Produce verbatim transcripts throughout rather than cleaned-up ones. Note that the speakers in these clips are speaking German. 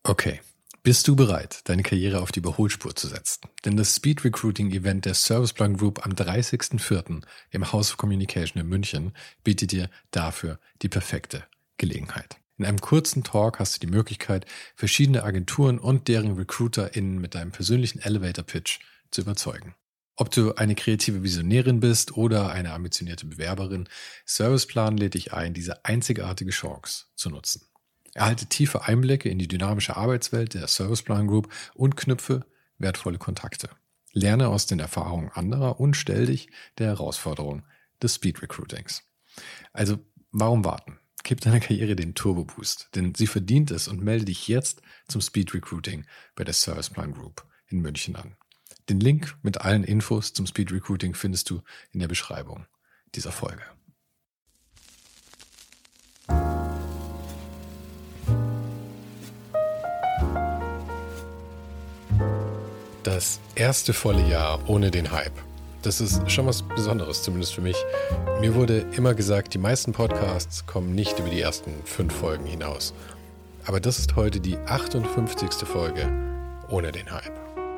Okay, bist du bereit, deine Karriere auf die Überholspur zu setzen? Denn das Speed Recruiting Event der Serviceplan Group am dreißigsten vierten im House of Communication in München bietet dir dafür die perfekte Gelegenheit. In einem kurzen Talk hast du die Möglichkeit, verschiedene Agenturen und deren RecruiterInnen mit deinem persönlichen Elevator-Pitch zu überzeugen. Ob du eine kreative Visionärin bist oder eine ambitionierte Bewerberin, Serviceplan lädt dich ein, diese einzigartige Chance zu nutzen. Erhalte tiefe Einblicke in die dynamische Arbeitswelt der Serviceplan Group und knüpfe wertvolle Kontakte. Lerne aus den Erfahrungen anderer und stell dich der Herausforderung des Speed Recruitings. Also, warum warten? Gib deiner Karriere den Turbo-Boost, denn sie verdient es und melde dich jetzt zum Speed Recruiting bei der Serviceplan Group in München an. Den Link mit allen Infos zum Speed Recruiting findest du in der Beschreibung dieser Folge. Das erste volle Jahr ohne den Hype. Das ist schon was Besonderes, zumindest für mich. Mir wurde immer gesagt, die meisten Podcasts kommen nicht über die ersten fünf Folgen hinaus. Aber das ist heute die achtundfünfzigste Folge ohne den Hype.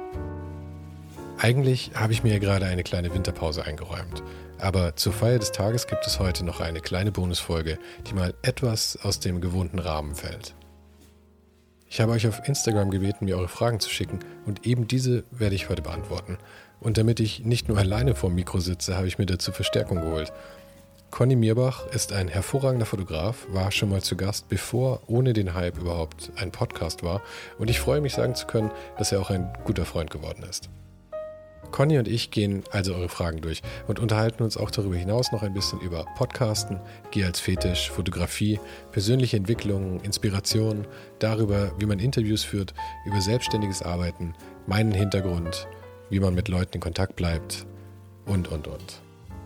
Eigentlich habe ich mir ja gerade eine kleine Winterpause eingeräumt. Aber zur Feier des Tages gibt es heute noch eine kleine Bonusfolge, die mal etwas aus dem gewohnten Rahmen fällt. Ich habe euch auf Instagram gebeten, mir eure Fragen zu schicken und eben diese werde ich heute beantworten. Und damit ich nicht nur alleine vorm Mikro sitze, habe ich mir dazu Verstärkung geholt. Conny Mirbach ist ein hervorragender Fotograf, war schon mal zu Gast, bevor ohne den Hype überhaupt ein Podcast war. Und ich freue mich sagen zu können, dass er auch ein guter Freund geworden ist. Conny und ich gehen also eure Fragen durch und unterhalten uns auch darüber hinaus noch ein bisschen über Podcasten, Geh als Fetisch, Fotografie, persönliche Entwicklungen, Inspiration, darüber, wie man Interviews führt, über selbstständiges Arbeiten, meinen Hintergrund, wie man mit Leuten in Kontakt bleibt und, und, und.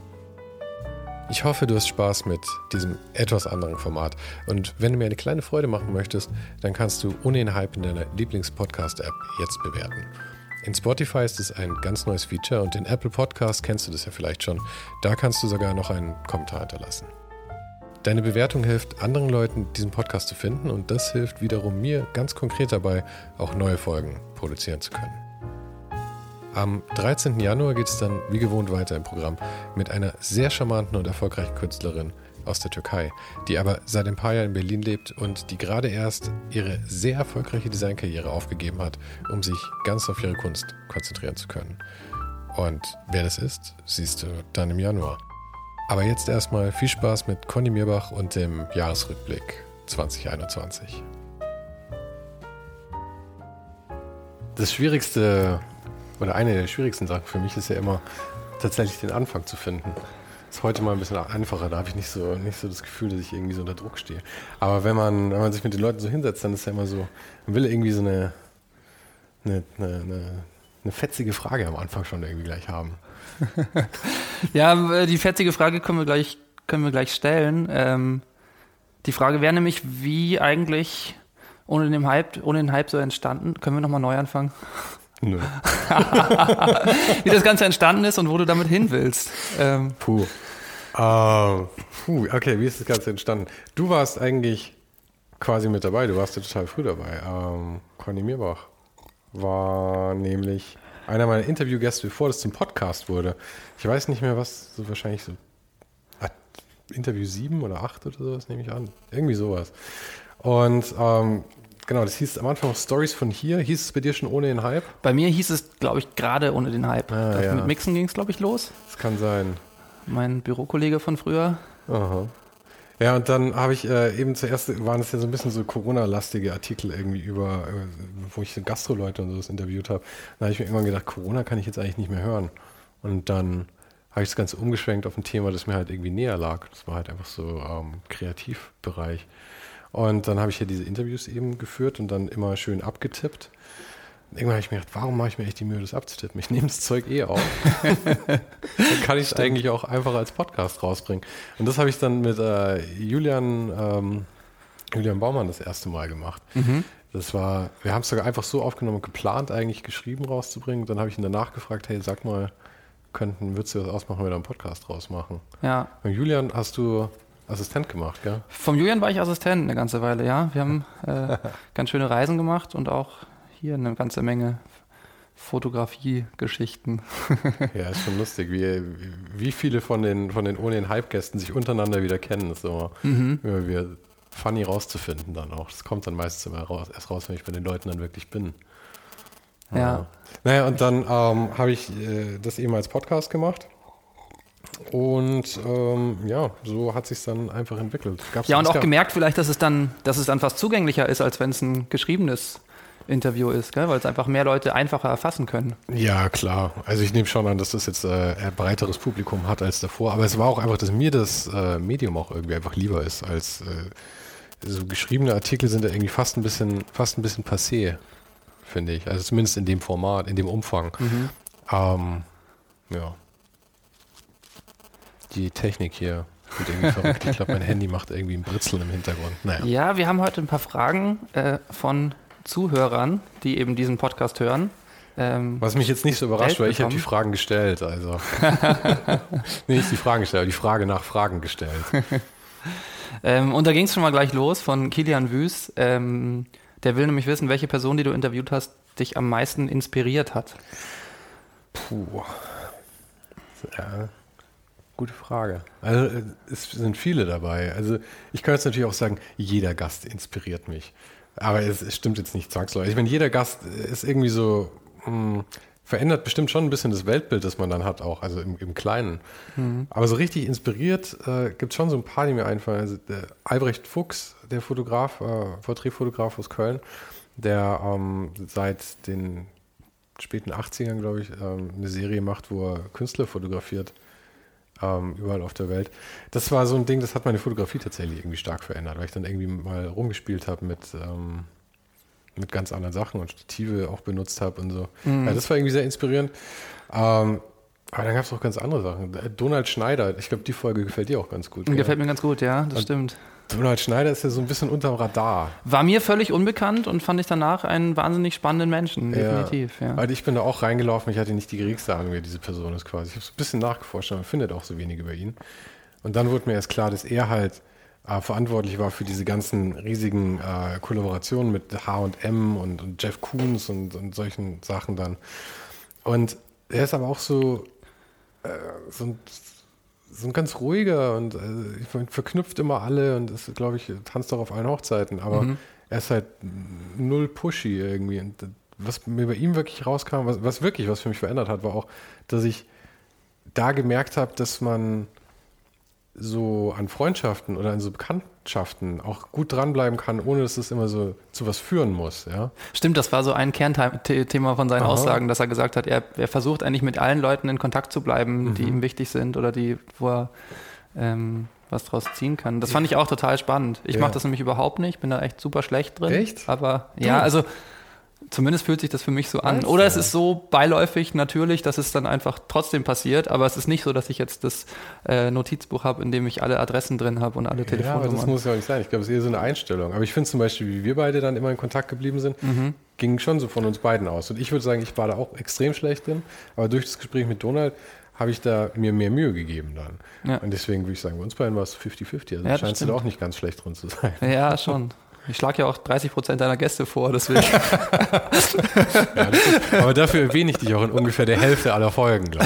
Ich hoffe, du hast Spaß mit diesem etwas anderen Format. Und wenn du mir eine kleine Freude machen möchtest, dann kannst du ohne den Hype in deiner Lieblings-Podcast-App jetzt bewerten. In Spotify ist es ein ganz neues Feature und in Apple Podcasts kennst du das ja vielleicht schon. Da kannst du sogar noch einen Kommentar hinterlassen. Deine Bewertung hilft anderen Leuten, diesen Podcast zu finden und das hilft wiederum mir ganz konkret dabei, auch neue Folgen produzieren zu können. Am dreizehnten Januar geht es dann wie gewohnt weiter im Programm mit einer sehr charmanten und erfolgreichen Künstlerin aus der Türkei, die aber seit ein paar Jahren in Berlin lebt und die gerade erst ihre sehr erfolgreiche Designkarriere aufgegeben hat, um sich ganz auf ihre Kunst konzentrieren zu können. Und wer das ist, siehst du dann im Januar. Aber jetzt erstmal viel Spaß mit Conny Mirbach und dem Jahresrückblick zwanzig einundzwanzig. Das Schwierigste oder eine der schwierigsten Sachen für mich ist ja immer tatsächlich den Anfang zu finden. Ist heute mal ein bisschen einfacher, da habe ich nicht so, nicht so das Gefühl, dass ich irgendwie so unter Druck stehe. Aber wenn man, wenn man sich mit den Leuten so hinsetzt, dann ist ja immer so, man will irgendwie so eine, eine, eine, eine fetzige Frage am Anfang schon irgendwie gleich haben. Ja, die fetzige Frage können wir gleich, können wir gleich stellen. Ähm, die Frage wäre nämlich, wie eigentlich ohne den Hype, ohne den Hype so entstanden? Können wir nochmal neu anfangen? Nö. Wie das Ganze entstanden ist und wo du damit hin willst. Ähm. Puh. Uh, puh. Okay, wie ist das Ganze entstanden? Du warst eigentlich quasi mit dabei, du warst ja total früh dabei. Ähm, Conny Mirbach war nämlich einer meiner Interviewgäste, bevor das zum Podcast wurde. Ich weiß nicht mehr, was, so wahrscheinlich so ah, Interview sieben oder acht oder sowas, nehme ich an. Irgendwie sowas. Und ähm, genau, das hieß am Anfang noch Stories von hier. Hieß es bei dir schon ohne den Hype? Bei mir hieß es, glaube ich, gerade ohne den Hype. Ah, ja. Mit Mixen ging es, glaube ich, los. Das kann sein. Mein Bürokollege von früher. Aha. Ja, und dann habe ich äh, eben zuerst, waren es ja so ein bisschen so Corona-lastige Artikel irgendwie über, äh, wo ich so Gastroleute und sowas interviewt habe. Da habe ich mir irgendwann gedacht, Corona kann ich jetzt eigentlich nicht mehr hören. Und dann habe ich das Ganze umgeschwenkt auf ein Thema, das mir halt irgendwie näher lag. Das war halt einfach so ähm, Kreativbereich. Und dann habe ich ja diese Interviews eben geführt und dann immer schön abgetippt. Und irgendwann habe ich mir gedacht, warum mache ich mir echt die Mühe, das abzutippen? Ich nehme das Zeug eh auf. Dann kann ich es eigentlich auch einfach als Podcast rausbringen. Und das habe ich dann mit äh, Julian, ähm, Julian Baumann das erste Mal gemacht. Mhm. Das war, wir haben es sogar einfach so aufgenommen, geplant eigentlich geschrieben rauszubringen. Dann habe ich ihn danach gefragt, hey, sag mal, könnten, würdest du das ausmachen, wenn wir da einen Podcast rausmachen? Ja. Und Julian, hast du Assistent gemacht, gell? Vom Julian war ich Assistent eine ganze Weile, ja. Wir haben äh, ganz schöne Reisen gemacht und auch hier eine ganze Menge Fotografie-Geschichten. Ja, ist schon lustig, wie, wie viele von den, von den ohne den Hype-Gästen sich untereinander wieder kennen. Das ist immer, mhm. immer wieder funny rauszufinden dann auch. Das kommt dann meistens immer raus, erst raus, wenn ich bei den Leuten dann wirklich bin. Ja. ja. Naja, und dann ähm, habe ich äh, das eben als Podcast gemacht. Und ähm, ja, so hat sich dann einfach entwickelt. Gab's ja, und auch gab... gemerkt vielleicht, dass es dann, dass es dann fast zugänglicher ist, als wenn es ein geschriebenes Interview ist, gell? Weil es einfach mehr Leute einfacher erfassen können. Ja, klar. Also ich nehme schon an, dass das jetzt äh, ein breiteres Publikum hat als davor. Aber es war auch einfach, dass mir das äh, Medium auch irgendwie einfach lieber ist, als äh, so geschriebene Artikel sind ja irgendwie fast ein bisschen, fast ein bisschen passé, finde ich. Also zumindest in dem Format, in dem Umfang. Mhm. Ähm, ja. Die Technik hier wird irgendwie verrückt. Ich glaube, mein Handy macht irgendwie ein Britzeln im Hintergrund. Naja. Ja, wir haben heute ein paar Fragen äh, von Zuhörern, die eben diesen Podcast hören. Ähm, Was mich jetzt nicht so überrascht, weil ich habe die Fragen gestellt. Also nee, nicht die Fragen gestellt, aber die Frage nach Fragen gestellt. ähm, und da ging es schon mal gleich los von Kilian Wüß. Ähm, der will nämlich wissen, welche Person, die du interviewt hast, dich am meisten inspiriert hat. Puh. Ja. Gute Frage. Also es sind viele dabei. Also ich kann jetzt natürlich auch sagen, jeder Gast inspiriert mich. Aber es, es stimmt jetzt nicht zwangsläufig. Ich meine, jeder Gast ist irgendwie so, mh, verändert bestimmt schon ein bisschen das Weltbild, das man dann hat auch, also im, im Kleinen. Mhm. Aber so richtig inspiriert äh, gibt es schon so ein paar, die mir einfallen. Also der Albrecht Fuchs, der Fotograf, äh, Porträtfotograf aus Köln, der ähm, seit den späten achtzigern, glaube ich, ähm, eine Serie macht, wo er Künstler fotografiert. Ähm, überall auf der Welt. Das war so ein Ding, das hat meine Fotografie tatsächlich irgendwie stark verändert, weil ich dann irgendwie mal rumgespielt habe mit, ähm, mit ganz anderen Sachen und Stative auch benutzt habe und so. Mhm. Ja, das war irgendwie sehr inspirierend. Ähm, aber dann gab es auch ganz andere Sachen. Donald Schneider, ich glaube, die Folge gefällt dir auch ganz gut. Gefällt ja. mir ganz gut, ja, das und stimmt. Donald Schneider ist ja so ein bisschen unterm Radar. War mir völlig unbekannt und fand ich danach einen wahnsinnig spannenden Menschen, definitiv. Ja. Ja. Also ich bin da auch reingelaufen, ich hatte nicht die geringste Ahnung, wer diese Person ist quasi. Ich habe so ein bisschen nachgeforscht, aber man findet auch so wenig über ihn. Und dann wurde mir erst klar, dass er halt äh, verantwortlich war für diese ganzen riesigen äh, Kollaborationen mit H und M und, und Jeff Koons und, und solchen Sachen dann. Und er ist aber auch so, äh, so ein so ein ganz ruhiger und äh, verknüpft immer alle und ist, glaube ich, tanzt auch auf allen Hochzeiten, aber mhm. er ist halt null pushy irgendwie. Und was mir bei ihm wirklich rauskam, was, was wirklich was für mich verändert hat, war auch, dass ich da gemerkt habe, dass man so an Freundschaften oder an so Bekanntschaften auch gut dranbleiben kann, ohne dass es immer so zu was führen muss. Ja? Stimmt, das war so ein Kernthema von seinen Aha. Aussagen, dass er gesagt hat, er, er versucht eigentlich mit allen Leuten in Kontakt zu bleiben, mhm. die ihm wichtig sind oder die, wo er ähm, was draus ziehen kann. Das fand ich auch total spannend. Ich ja. mache das nämlich überhaupt nicht, bin da echt super schlecht drin. Echt? Aber du? ja, also zumindest fühlt sich das für mich so an. Oder es ist so beiläufig natürlich, dass es dann einfach trotzdem passiert, aber es ist nicht so, dass ich jetzt das äh, Notizbuch habe, in dem ich alle Adressen drin habe und alle Telefonnummern. Ja, aber das muss ja auch nicht sein. Ich glaube, es ist eher so eine Einstellung. Aber ich finde zum Beispiel, wie wir beide dann immer in Kontakt geblieben sind, mhm. ging schon so von uns beiden aus. Und ich würde sagen, ich war da auch extrem schlecht drin, aber durch das Gespräch mit Donald habe ich da mir mehr Mühe gegeben dann. Ja. Und deswegen würde ich sagen, bei uns beiden war es fünfzig fünfzig. Also ja, scheinst du da auch nicht ganz schlecht drin zu sein. Ja, schon. Ich schlage ja auch dreißig Prozent deiner Gäste vor, deswegen. Ja, ist, aber dafür erwähne ich dich auch in ungefähr der Hälfte aller Folgen, glaube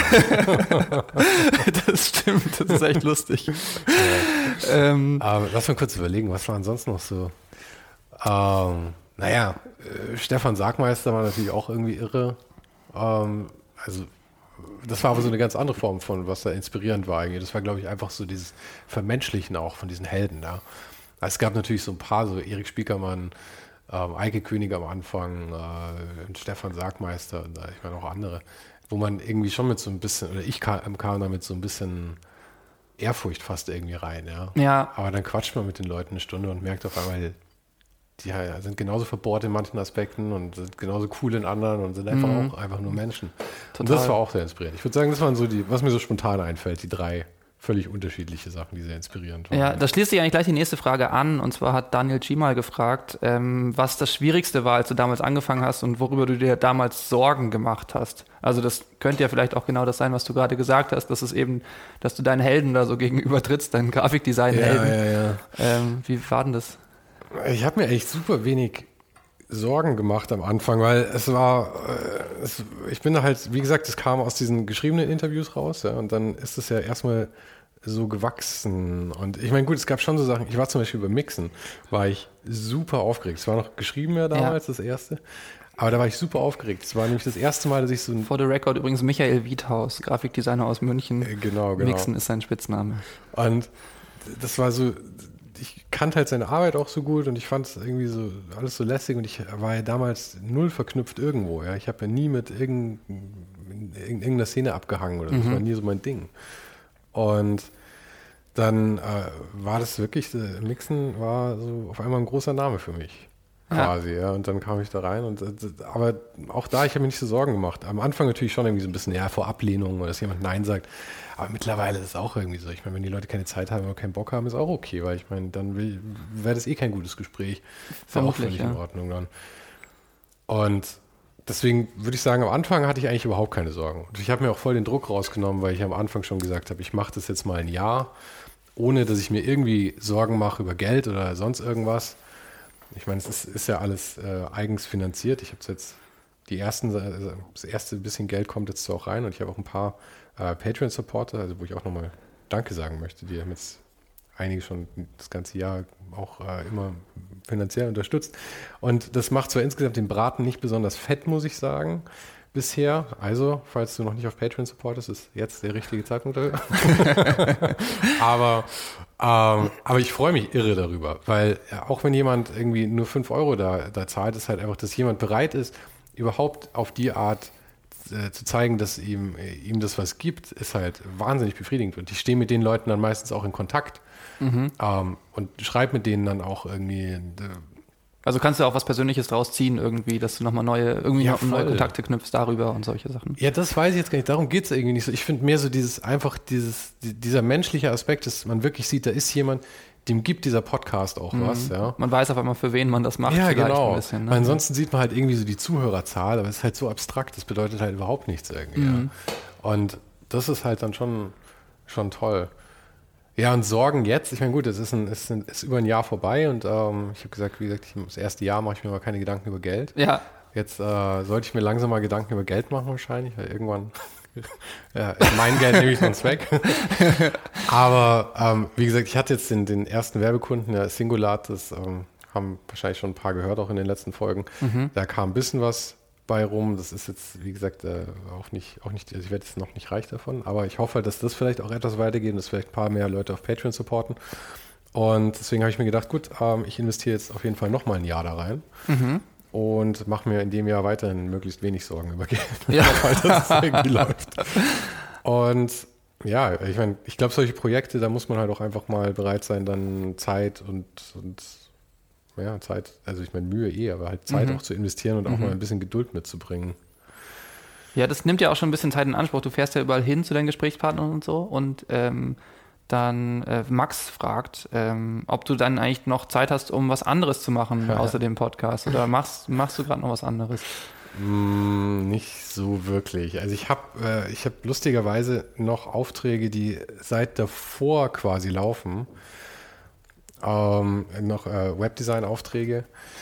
ich. Das stimmt, das ist echt lustig. Ja. Ähm, aber lass mal kurz überlegen, was war ansonsten noch so? Ähm, naja, äh, Stefan Sargmeister war natürlich auch irgendwie irre. Ähm, also das war aber so eine ganz andere Form von, was da inspirierend war eigentlich. Das war, glaube ich, einfach so dieses Vermenschlichen auch von diesen Helden da. Ja. Es gab natürlich so ein paar, so Erik Spiekermann, ähm, Eike König am Anfang, äh, Stefan Sargmeister und äh, ich meine auch andere, wo man irgendwie schon mit so ein bisschen, oder ich kam, kam da mit so ein bisschen Ehrfurcht fast irgendwie rein. Ja. ja. Aber dann quatscht man mit den Leuten eine Stunde und merkt auf einmal, die sind genauso verbohrt in manchen Aspekten und sind genauso cool in anderen und sind einfach mhm. auch einfach nur Menschen. Total. Und das war auch sehr inspirierend. Ich würde sagen, das waren so die, was mir so spontan einfällt, die drei völlig unterschiedliche Sachen, die sehr inspirierend waren. Ja, da schließt sich eigentlich gleich die nächste Frage an. Und zwar hat Daniel G. mal gefragt, ähm, was das Schwierigste war, als du damals angefangen hast und worüber du dir damals Sorgen gemacht hast. Also das könnte ja vielleicht auch genau das sein, was du gerade gesagt hast, dass es eben, dass du deinen Helden da so gegenüber trittst, deinen Grafikdesign-Helden. Ja, ja, ja. Ähm, wie war denn das? Ich habe mir echt super wenig Sorgen gemacht am Anfang, weil es war, äh, es, ich bin da halt, wie gesagt, es kam aus diesen geschriebenen Interviews raus, ja, und dann ist es ja erstmal so gewachsen. Und ich meine, gut, es gab schon so Sachen, ich war zum Beispiel beim Mixen, war ich super aufgeregt. Es war noch geschrieben ja damals, ja. Das erste. Aber da war ich super aufgeregt. Es war nämlich das erste Mal, dass ich so ein... For the record übrigens Michael Wiethaus, Grafikdesigner aus München. Äh, genau, genau. Mixen ist sein Spitzname. Und das war so... Ich kannte halt seine Arbeit auch so gut und ich fand es irgendwie so alles so lässig und ich war ja damals null verknüpft irgendwo. Ja. Ich habe ja nie mit irgend, irgendeiner Szene abgehangen oder so. Mhm. Das war nie so mein Ding. Und dann äh, war das wirklich, äh, Mixen war so auf einmal ein großer Name für mich. Quasi, ja. ja. Und dann kam ich da rein und aber auch da, ich habe mir nicht so Sorgen gemacht. Am Anfang natürlich schon irgendwie so ein bisschen, ja, vor Ablehnung oder dass jemand Nein sagt. Aber mittlerweile ist es auch irgendwie so. Ich meine, wenn die Leute keine Zeit haben oder keinen Bock haben, ist auch okay, weil ich meine, dann wäre das eh kein gutes Gespräch. Ist ja auch völlig ja. in Ordnung dann. Und deswegen würde ich sagen, am Anfang hatte ich eigentlich überhaupt keine Sorgen. Und ich habe mir auch voll den Druck rausgenommen, weil ich am Anfang schon gesagt habe, ich mache das jetzt mal ein Jahr, ohne dass ich mir irgendwie Sorgen mache über Geld oder sonst irgendwas. Ich meine, es ist, ist ja alles äh, eigens finanziert. Ich habe jetzt die ersten, also das erste bisschen Geld kommt jetzt so auch rein und ich habe auch ein paar äh, Patreon-Supporter, also wo ich auch nochmal Danke sagen möchte. Die haben jetzt einige schon das ganze Jahr auch äh, immer finanziell unterstützt. Und das macht zwar insgesamt den Braten nicht besonders fett, muss ich sagen, bisher. Also, falls du noch nicht auf Patreon supportest, ist jetzt der richtige Zeitpunkt dafür. aber, ähm, aber ich freue mich irre darüber, weil ja, auch wenn jemand irgendwie nur fünf Euro da, da zahlt, ist halt einfach, dass jemand bereit ist, überhaupt auf die Art äh, zu zeigen, dass ihm, äh, ihm das was gibt, ist halt wahnsinnig befriedigend. Und ich stehe mit den Leuten dann meistens auch in Kontakt mhm. ähm, und schreibe mit denen dann auch irgendwie... Äh, Also kannst du auch was Persönliches draus ziehen irgendwie, dass du nochmal neue, irgendwie ja, noch neue Kontakte knüpfst darüber und solche Sachen? Ja, das weiß ich jetzt gar nicht. Darum geht es irgendwie nicht so. Ich finde mehr so dieses, einfach dieses, dieser menschliche Aspekt, dass man wirklich sieht, da ist jemand, dem gibt dieser Podcast auch mhm. was. Ja. Man weiß auf einmal, für wen man das macht. Ja, vielleicht genau. Ein bisschen, ne? Ansonsten sieht man halt irgendwie so die Zuhörerzahl, aber es ist halt so abstrakt, das bedeutet halt überhaupt nichts irgendwie. Mhm. Ja. Und das ist halt dann schon, schon toll. Ja, und Sorgen jetzt, ich meine, gut, es ist, ein, ist, ein, ist über ein Jahr vorbei und ähm, ich habe gesagt, wie gesagt, ich, das erste Jahr mache ich mir mal keine Gedanken über Geld. Ja. Jetzt äh, sollte ich mir langsam mal Gedanken über Geld machen wahrscheinlich, weil irgendwann ja, ist mein Geld nämlich sonst weg. Aber ähm, wie gesagt, ich hatte jetzt den, den ersten Werbekunden, der Singulat, das ähm, haben wahrscheinlich schon ein paar gehört, auch in den letzten Folgen. Mhm. Da kam ein bisschen was bei rum. Das ist jetzt, wie gesagt, äh, auch nicht, auch nicht, also ich werde jetzt noch nicht reich davon, aber ich hoffe, dass das vielleicht auch etwas weitergeht und dass vielleicht ein paar mehr Leute auf Patreon supporten. Und deswegen habe ich mir gedacht, gut, ähm, ich investiere jetzt auf jeden Fall nochmal ein Jahr da rein mhm. und mache mir in dem Jahr weiterhin möglichst wenig Sorgen über Geld, ja. weil das irgendwie läuft. Und ja, ich meine, ich glaube, solche Projekte, da muss man halt auch einfach mal bereit sein, dann Zeit und, und ja, Zeit, also ich meine Mühe eh, aber halt Zeit mhm. auch zu investieren und auch mhm. mal ein bisschen Geduld mitzubringen. Ja, das nimmt ja auch schon ein bisschen Zeit in Anspruch. Du fährst ja überall hin zu deinen Gesprächspartnern und so und ähm, dann äh, Max fragt, ähm, ob du dann eigentlich noch Zeit hast, um was anderes zu machen, ja. außer dem Podcast, oder machst, machst du gerade noch was anderes? Mm, nicht so wirklich. Also ich habe äh, ich hab lustigerweise noch Aufträge, die seit davor quasi laufen. Ähm, noch äh, Webdesign-Aufträge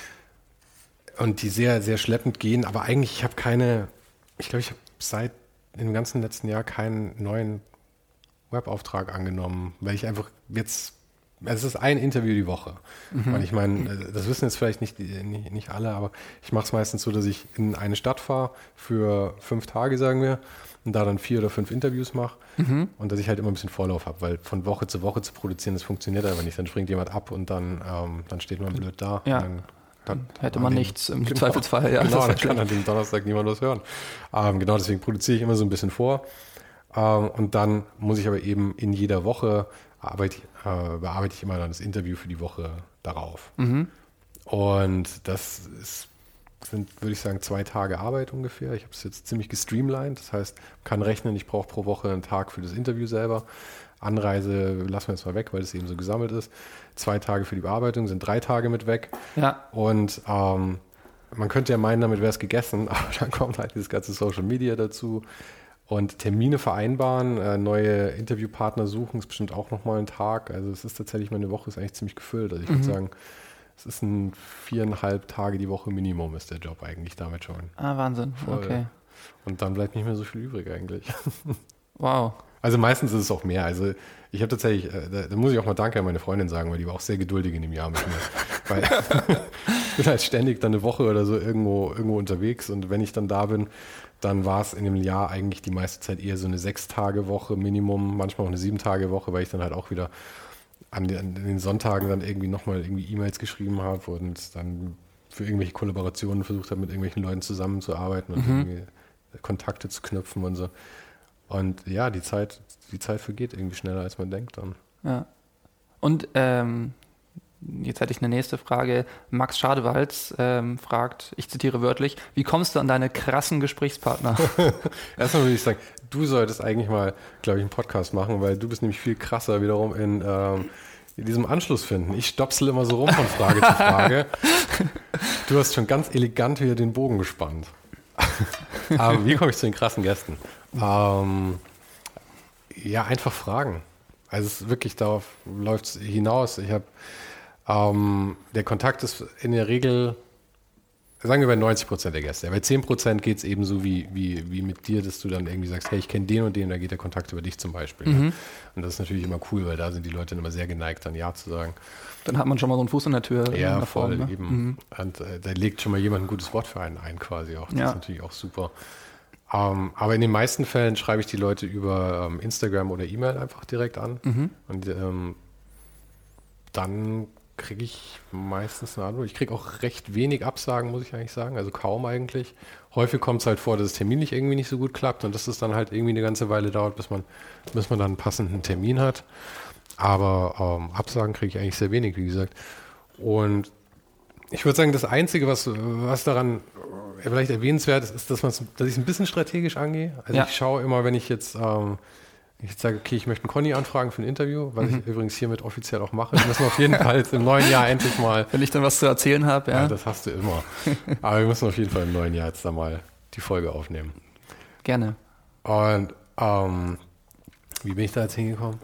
und die sehr, sehr schleppend gehen, aber eigentlich, ich habe keine, ich glaube, ich habe seit dem ganzen letzten Jahr keinen neuen Webauftrag angenommen, weil ich einfach jetzt, es ist ein Interview die Woche mhm. und ich meine, das wissen jetzt vielleicht nicht, nicht, nicht alle, aber ich mache es meistens so, dass ich in eine Stadt fahre für fünf Tage, sagen wir, und da dann vier oder fünf Interviews mache mhm. und dass ich halt immer ein bisschen Vorlauf habe, weil von Woche zu Woche zu produzieren, das funktioniert einfach nicht. Dann springt jemand ab und dann, ähm, dann steht man blöd da. Ja. Und dann, dann hätte man den, nichts im genau, Zweifelsfall. Ja, genau, dann kann an dem Donnerstag niemand was hören. Ähm, genau, deswegen produziere ich immer so ein bisschen vor. Ähm, und dann muss ich aber eben in jeder Woche arbeite, äh, bearbeite ich immer dann das Interview für die Woche darauf. Mhm. Und das ist sind, würde ich sagen, zwei Tage Arbeit ungefähr. Ich habe es jetzt ziemlich gestreamlined. Das heißt, man kann rechnen, ich brauche pro Woche einen Tag für das Interview selber. Anreise lassen wir jetzt mal weg, weil es eben so gesammelt ist. Zwei Tage für die Bearbeitung sind drei Tage mit weg. Ja. Und ähm, man könnte ja meinen, damit wäre es gegessen, aber dann kommt halt dieses ganze Social Media dazu. Und Termine vereinbaren, äh, neue Interviewpartner suchen, ist bestimmt auch nochmal ein Tag. Also es ist tatsächlich, meine Woche ist eigentlich ziemlich gefüllt. Also ich Mhm. würde sagen, es ist ein viereinhalb Tage die Woche Minimum ist der Job eigentlich damit schon. Ah, Wahnsinn. Voll. Okay. Und dann bleibt nicht mehr so viel übrig eigentlich. Wow. Also meistens ist es auch mehr. Also ich habe tatsächlich, äh, da, da muss ich auch mal Danke an meine Freundin sagen, weil die war auch sehr geduldig in dem Jahr mit mir. Weil ich bin halt ständig dann eine Woche oder so irgendwo, irgendwo unterwegs und wenn ich dann da bin, dann war es in dem Jahr eigentlich die meiste Zeit eher so eine Sechs-Tage-Woche Minimum, manchmal auch eine Sieben-Tage-Woche, weil ich dann halt auch wieder an den, an den Sonntagen dann irgendwie nochmal irgendwie E-Mails geschrieben habe und dann für irgendwelche Kollaborationen versucht habe, mit irgendwelchen Leuten zusammenzuarbeiten und Mhm. irgendwie Kontakte zu knüpfen und so. Und ja, die Zeit, die Zeit vergeht irgendwie schneller, als man denkt dann. Ja. Und ähm, jetzt hätte ich eine nächste Frage. Max Schadewalz ähm, fragt, ich zitiere wörtlich, wie kommst du an deine krassen Gesprächspartner? Erstmal würde ich sagen, du solltest eigentlich mal, glaube ich, einen Podcast machen, weil du bist nämlich viel krasser wiederum in, ähm, in diesem Anschluss finden. Ich stopsel immer so rum von Frage zu Frage. Du hast schon ganz elegant wieder den Bogen gespannt. Aber wie komme ich zu den krassen Gästen? Ähm, ja, einfach fragen. Also es ist wirklich, darauf läuft es hinaus. Ich habe, ähm, der Kontakt ist in der Regel, sagen wir bei neunzig Prozent der Gäste. Bei zehn Prozent geht es eben so wie, wie, wie mit dir, dass du dann irgendwie sagst, hey, ich kenne den und den, da geht der Kontakt über dich zum Beispiel. Mhm. Ne? Und das ist natürlich immer cool, weil da sind die Leute dann immer sehr geneigt, dann Ja zu sagen. Dann hat man schon mal so einen Fuß in der Tür. Ja, in der voll, Form, ne? eben. Mhm. Und äh, da legt schon mal jemand ein gutes Wort für einen ein quasi auch. Das Ja. ist natürlich auch super. Ähm, aber in den meisten Fällen schreibe ich die Leute über ähm, Instagram oder E-Mail einfach direkt an. Mhm. Und ähm, dann kriege ich meistens eine Antwort. Ich kriege auch recht wenig Absagen, muss ich eigentlich sagen. Also kaum eigentlich. Häufig kommt es halt vor, dass es terminlich irgendwie nicht so gut klappt und dass es dann halt irgendwie eine ganze Weile dauert, bis man, bis man dann einen passenden Termin hat. Aber ähm, Absagen kriege ich eigentlich sehr wenig, wie gesagt. Und ich würde sagen, das Einzige, was, was daran vielleicht erwähnenswert ist, ist, dass, dass ich es ein bisschen strategisch angehe. Also Ja. ich schaue immer, wenn ich jetzt, ähm, ich jetzt sage, okay, ich möchte einen Conny anfragen für ein Interview, was Mhm. ich übrigens hiermit offiziell auch mache. Wir müssen auf jeden Fall jetzt im neuen Jahr endlich mal, Wenn ich dann was zu erzählen habe, ja. ja, das hast du immer. Aber wir müssen auf jeden Fall im neuen Jahr jetzt da mal die Folge aufnehmen. Gerne. Und ähm, wie bin ich da jetzt hingekommen?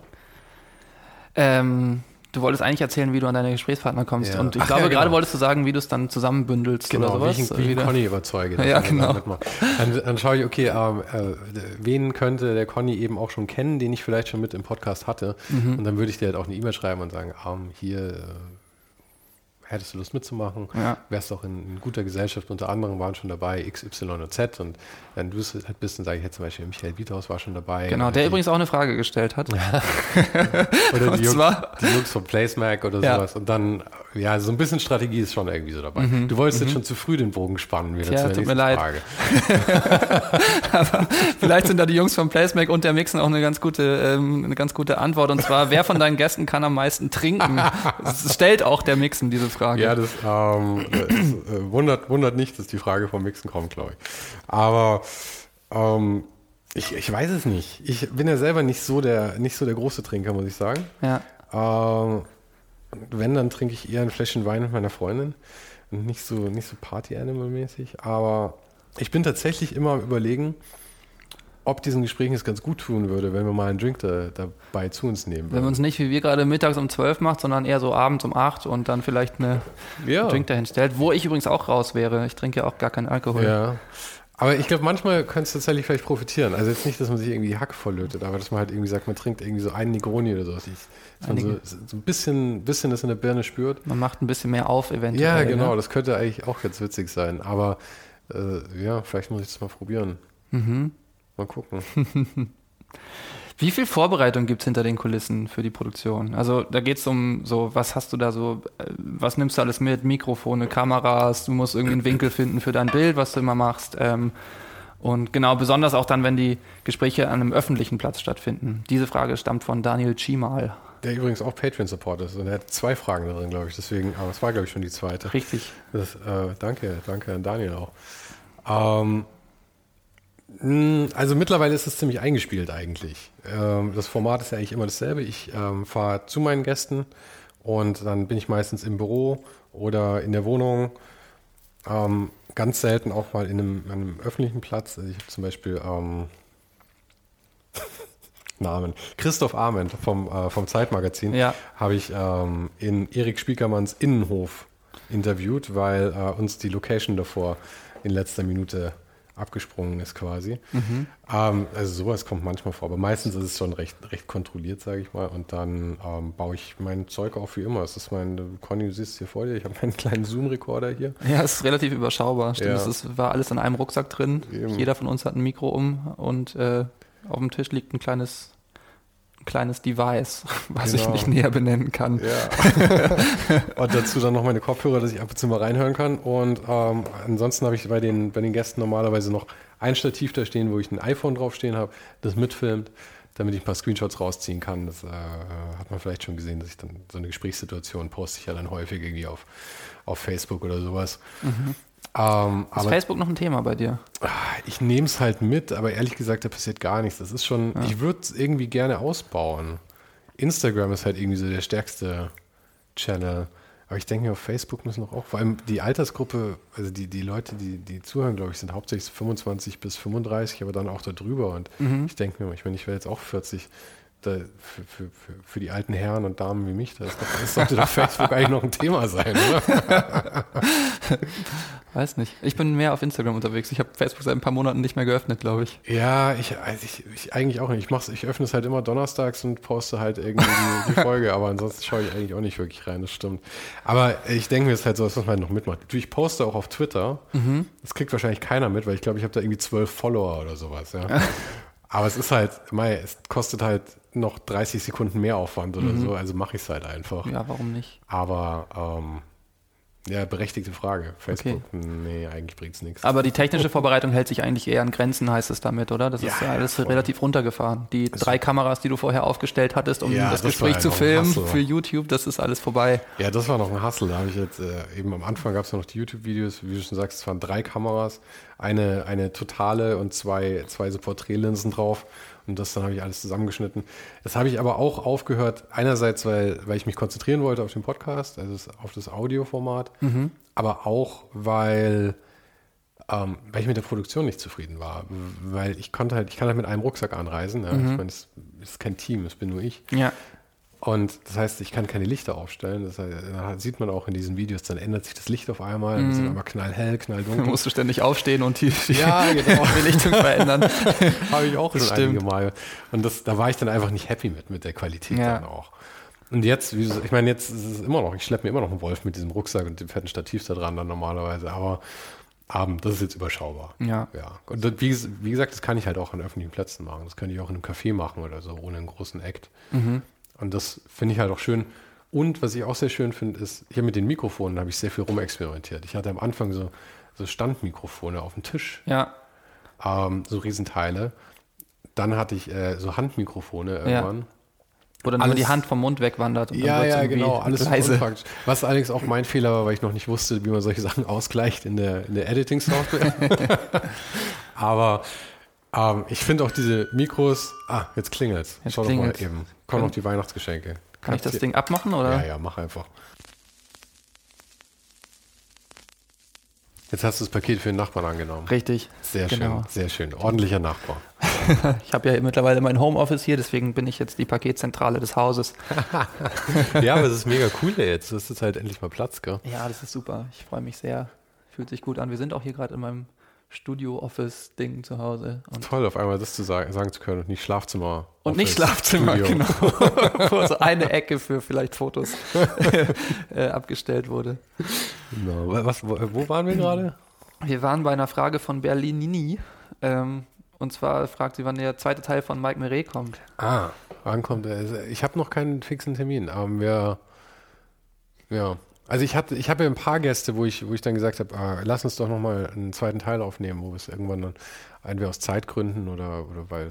Ähm, du wolltest eigentlich erzählen, wie du an deine Gesprächspartner kommst. Ja. Und ich Ach, glaube, ja, genau. gerade wolltest du sagen, wie du es dann zusammenbündelst Genau, oder sowas. wie ich, wie ich Wieder- Conny überzeuge. dass Ja, er dann genau. mitmacht. Dann, dann schaue ich, okay, ähm, äh, wen könnte der Conny eben auch schon kennen, den ich vielleicht schon mit im Podcast hatte. Mhm. Und dann würde ich dir halt auch eine E-Mail schreiben und sagen, ähm, hier äh, hättest du Lust mitzumachen, Ja. wärst auch in, in guter Gesellschaft, unter anderem waren schon dabei X, Y und Z. Und wenn du es halt bist, dann sage ich jetzt zum Beispiel, Michael Wiethaus war schon dabei. Genau, oder der die, übrigens auch eine Frage gestellt hat. oder und die Jungs, zwar- die Jungs von Placemac oder Ja. sowas. Und dann, ja, so ein bisschen Strategie ist schon irgendwie so dabei. Mhm, Du wolltest mhm. jetzt schon zu früh den Bogen spannen, wieder Tja, zu der tut mir nächsten leid. Frage. Aber vielleicht sind da die Jungs vom Placemac und der Mixen auch eine ganz gute, ähm, eine ganz gute Antwort. Und zwar, wer von deinen Gästen kann am meisten trinken? Das stellt auch der Mixen diese Frage. Ja, das, ähm, das äh, wundert, wundert nicht, dass die Frage vom Mixen kommt, glaube ich. Aber ähm, ich, ich weiß es nicht. Ich bin ja selber nicht so der, nicht so der große Trinker, muss ich sagen. Ja. Ähm, wenn, dann trinke ich eher ein Fläschchen Wein mit meiner Freundin. Und nicht so, nicht so Party-Animal-mäßig. Aber ich bin tatsächlich immer am Überlegen, ob diesen Gesprächen es ganz gut tun würde, wenn wir mal einen Drink da, dabei zu uns nehmen Wenn man würden. es nicht wie wir gerade mittags um zwölf macht, sondern eher so abends um acht und dann vielleicht eine Ja. Drink dahin stellt, wo ich übrigens auch raus wäre. Ich trinke ja auch gar keinen Alkohol. Ja. Aber ich glaube, manchmal könnte es tatsächlich vielleicht profitieren. Also jetzt nicht, dass man sich irgendwie die Hacke volllötet, aber dass man halt irgendwie sagt, man trinkt irgendwie so einen Negroni oder sowas. Ich, dass man so, Einige. so ein bisschen, bisschen das in der Birne spürt. Man macht ein bisschen mehr auf eventuell. Ja, genau. Ne? Das könnte eigentlich auch jetzt witzig sein. Aber äh, ja, vielleicht muss ich das mal probieren. Mhm. Mal gucken. Wie viel Vorbereitung gibt es hinter den Kulissen für die Produktion? Also da geht es um so, was hast du da so, äh, was nimmst du alles mit? Mikrofone, Kameras, du musst irgendwie einen Winkel finden für dein Bild, was du immer machst. Ähm, und genau, besonders auch dann, wenn die Gespräche an einem öffentlichen Platz stattfinden. Diese Frage stammt von Daniel Chimal. Der übrigens auch Patreon-Support ist und er hat zwei Fragen darin, glaube ich. Deswegen, aber es war, glaube ich, schon die zweite. Richtig. Das, äh, danke, danke an Daniel auch. Ähm, Also mittlerweile ist es ziemlich eingespielt eigentlich. Das Format ist ja eigentlich immer dasselbe. Ich ähm, fahre zu meinen Gästen und dann bin ich meistens im Büro oder in der Wohnung. Ähm, ganz selten auch mal in einem, einem öffentlichen Platz. Also ich habe zum Beispiel ähm, Namen. Christoph Arment vom, äh, vom Zeitmagazin ja. habe ich ähm, in Erik Spiekermanns Innenhof interviewt, weil äh, uns die Location davor in letzter Minute abgesprungen ist quasi. Mhm. Ähm, also sowas kommt manchmal vor, aber meistens ist es schon recht, recht kontrolliert, sage ich mal. Und dann ähm, baue ich mein Zeug auf wie immer. Es ist mein, Conny, du siehst es hier vor dir, ich habe meinen kleinen Zoom-Rekorder hier. Ja, es ist relativ überschaubar. Stimmt, ja. es ist, war alles in einem Rucksack drin. Eben. Jeder von uns hat ein Mikro um und äh, auf dem Tisch liegt ein kleines ein kleines Device, was genau. ich nicht näher benennen kann. Ja. Und dazu dann noch meine Kopfhörer, dass ich ab und zu mal reinhören kann. Und ähm, ansonsten habe ich bei den, bei den Gästen normalerweise noch ein Stativ da stehen, wo ich ein iPhone draufstehen habe, das mitfilmt, damit ich ein paar Screenshots rausziehen kann. Das äh, hat man vielleicht schon gesehen, dass ich dann so eine Gesprächssituation poste ich ja dann häufig irgendwie auf, auf Facebook oder sowas. Mhm. Ähm, ist aber, Facebook noch ein Thema bei dir? Ich nehme es halt mit, aber ehrlich gesagt, da passiert gar nichts. Das ist schon, ja. Ich würde es irgendwie gerne ausbauen. Instagram ist halt irgendwie so der stärkste Channel. Aber ich denke, auf Facebook müssen noch auch, vor allem die Altersgruppe, also die, die Leute, die, die zuhören, glaube ich, sind hauptsächlich fünfundzwanzig bis fünfunddreißig, aber dann auch da drüber. Und mhm. ich denke mir, ich meine, ich wäre jetzt auch vierzig. Da, für, für, für, für die alten Herren und Damen wie mich, das, das sollte doch Facebook eigentlich noch ein Thema sein, oder? Weiß nicht. Ich bin mehr auf Instagram unterwegs. Ich habe Facebook seit ein paar Monaten nicht mehr geöffnet, glaube ich. Ja, ich, also ich, ich eigentlich auch nicht. Ich, mach's, ich öffne es halt immer donnerstags und poste halt irgendwie die, die Folge, aber ansonsten schaue ich eigentlich auch nicht wirklich rein, das stimmt. Aber ich denke mir, es ist halt so, dass man halt noch mitmacht. Ich poste auch auf Twitter. Mhm. Das kriegt wahrscheinlich keiner mit, weil ich glaube, ich habe da irgendwie zwölf Follower oder sowas, ja. Aber es ist halt, mei, es kostet halt noch dreißig Sekunden mehr Aufwand oder mhm. so, also mache ich es halt einfach. Ja, warum nicht? Aber, ähm, ja, berechtigte Frage. Facebook, okay. Nee, eigentlich bringt es nichts. Aber die technische Vorbereitung hält sich eigentlich eher an Grenzen, heißt es damit, oder? Das ja, ist ja alles voll. Relativ runtergefahren. Die das drei Kameras, die du vorher aufgestellt hattest, um ja, das, das Gespräch zu filmen für YouTube, das ist alles vorbei. Ja, das war noch ein Hustle. Da habe ich jetzt, äh, eben am Anfang gab es ja noch die YouTube-Videos, wie du schon sagst, es waren drei Kameras, eine, eine totale und zwei, zwei so Porträtlinsen drauf. Und das dann habe ich alles zusammengeschnitten. Das habe ich aber auch aufgehört, einerseits, weil, weil ich mich konzentrieren wollte auf den Podcast, also auf das Audioformat, mhm. aber auch, weil, ähm, weil ich mit der Produktion nicht zufrieden war. Weil ich konnte halt, ich kann halt mit einem Rucksack anreisen. Ja. Mhm. Ich meine, es ist kein Team, es bin nur ich. Ja. Und das heißt, ich kann keine Lichter aufstellen. Das heißt, dann sieht man auch in diesen Videos, dann ändert sich das Licht auf einmal. Dann mm. ist es einmal knallhell, knalldunkel. Dann musst du ständig aufstehen und die, die, ja, genau. die Belichtung verändern. Habe ich auch das schon stimmt. einige Mal. Und das, da war ich dann einfach nicht happy mit, mit der Qualität ja. dann auch. Und jetzt, wie du, ich meine, jetzt ist es immer noch, ich schleppe mir immer noch einen Wolf mit diesem Rucksack und dem fetten Stativ da dran dann normalerweise. Aber um, das ist jetzt überschaubar. Ja. ja. Und das, wie, wie gesagt, das kann ich halt auch an öffentlichen Plätzen machen. Das könnte ich auch in einem Café machen oder so, ohne einen großen Act. Mhm. Und das finde ich halt auch schön. Und was ich auch sehr schön finde, ist, hier mit den Mikrofonen habe ich sehr viel rumexperimentiert. Ich hatte am Anfang so, so Standmikrofone auf dem Tisch. Ja. Ähm, so Riesenteile. Dann hatte ich äh, so Handmikrofone irgendwann. Ja. Wo dann alles, nur die Hand vom Mund wegwandert. Und ja, dann ja, genau. Alles leise. Unpraktisch. Was allerdings auch mein Fehler war, weil ich noch nicht wusste, wie man solche Sachen ausgleicht in der, in der Editing-Software. Aber Um, ich finde auch diese Mikros, ah, jetzt klingelt's. Jetzt Schau klingelt's. doch mal eben. Kommen noch die Weihnachtsgeschenke. Kann Kannst ich das hier, Ding abmachen, oder? Ja, ja, mach einfach. Jetzt hast du das Paket für den Nachbarn angenommen. Richtig. Sehr genau. schön, sehr schön. Ordentlicher Nachbar. Ich habe ja mittlerweile mein Homeoffice hier, deswegen bin ich jetzt die Paketzentrale des Hauses. Ja, aber es ist mega cool jetzt. Das ist halt endlich mal Platz, gell? Ja, das ist super. Ich freue mich sehr. Fühlt sich gut an. Wir sind auch hier gerade in meinem Studio-Office-Ding zu Hause. Und toll, auf einmal das zu sagen, sagen zu können und nicht Schlafzimmer. Und nicht Schlafzimmer, Studio. Genau. Wo so eine Ecke für vielleicht Fotos äh, abgestellt wurde. Genau. Was, wo, wo waren wir gerade? Wir waren bei einer Frage von Berlinini. Ähm, und zwar fragt sie, wann der zweite Teil von Mike Meret kommt. Ah, wann kommt er? Ich habe noch keinen fixen Termin, aber wir, ja. Also ich hatte, ich habe ja ein paar Gäste, wo ich, wo ich dann gesagt habe, ah, lass uns doch nochmal einen zweiten Teil aufnehmen, wo wir es irgendwann dann entweder aus Zeitgründen oder, oder weil es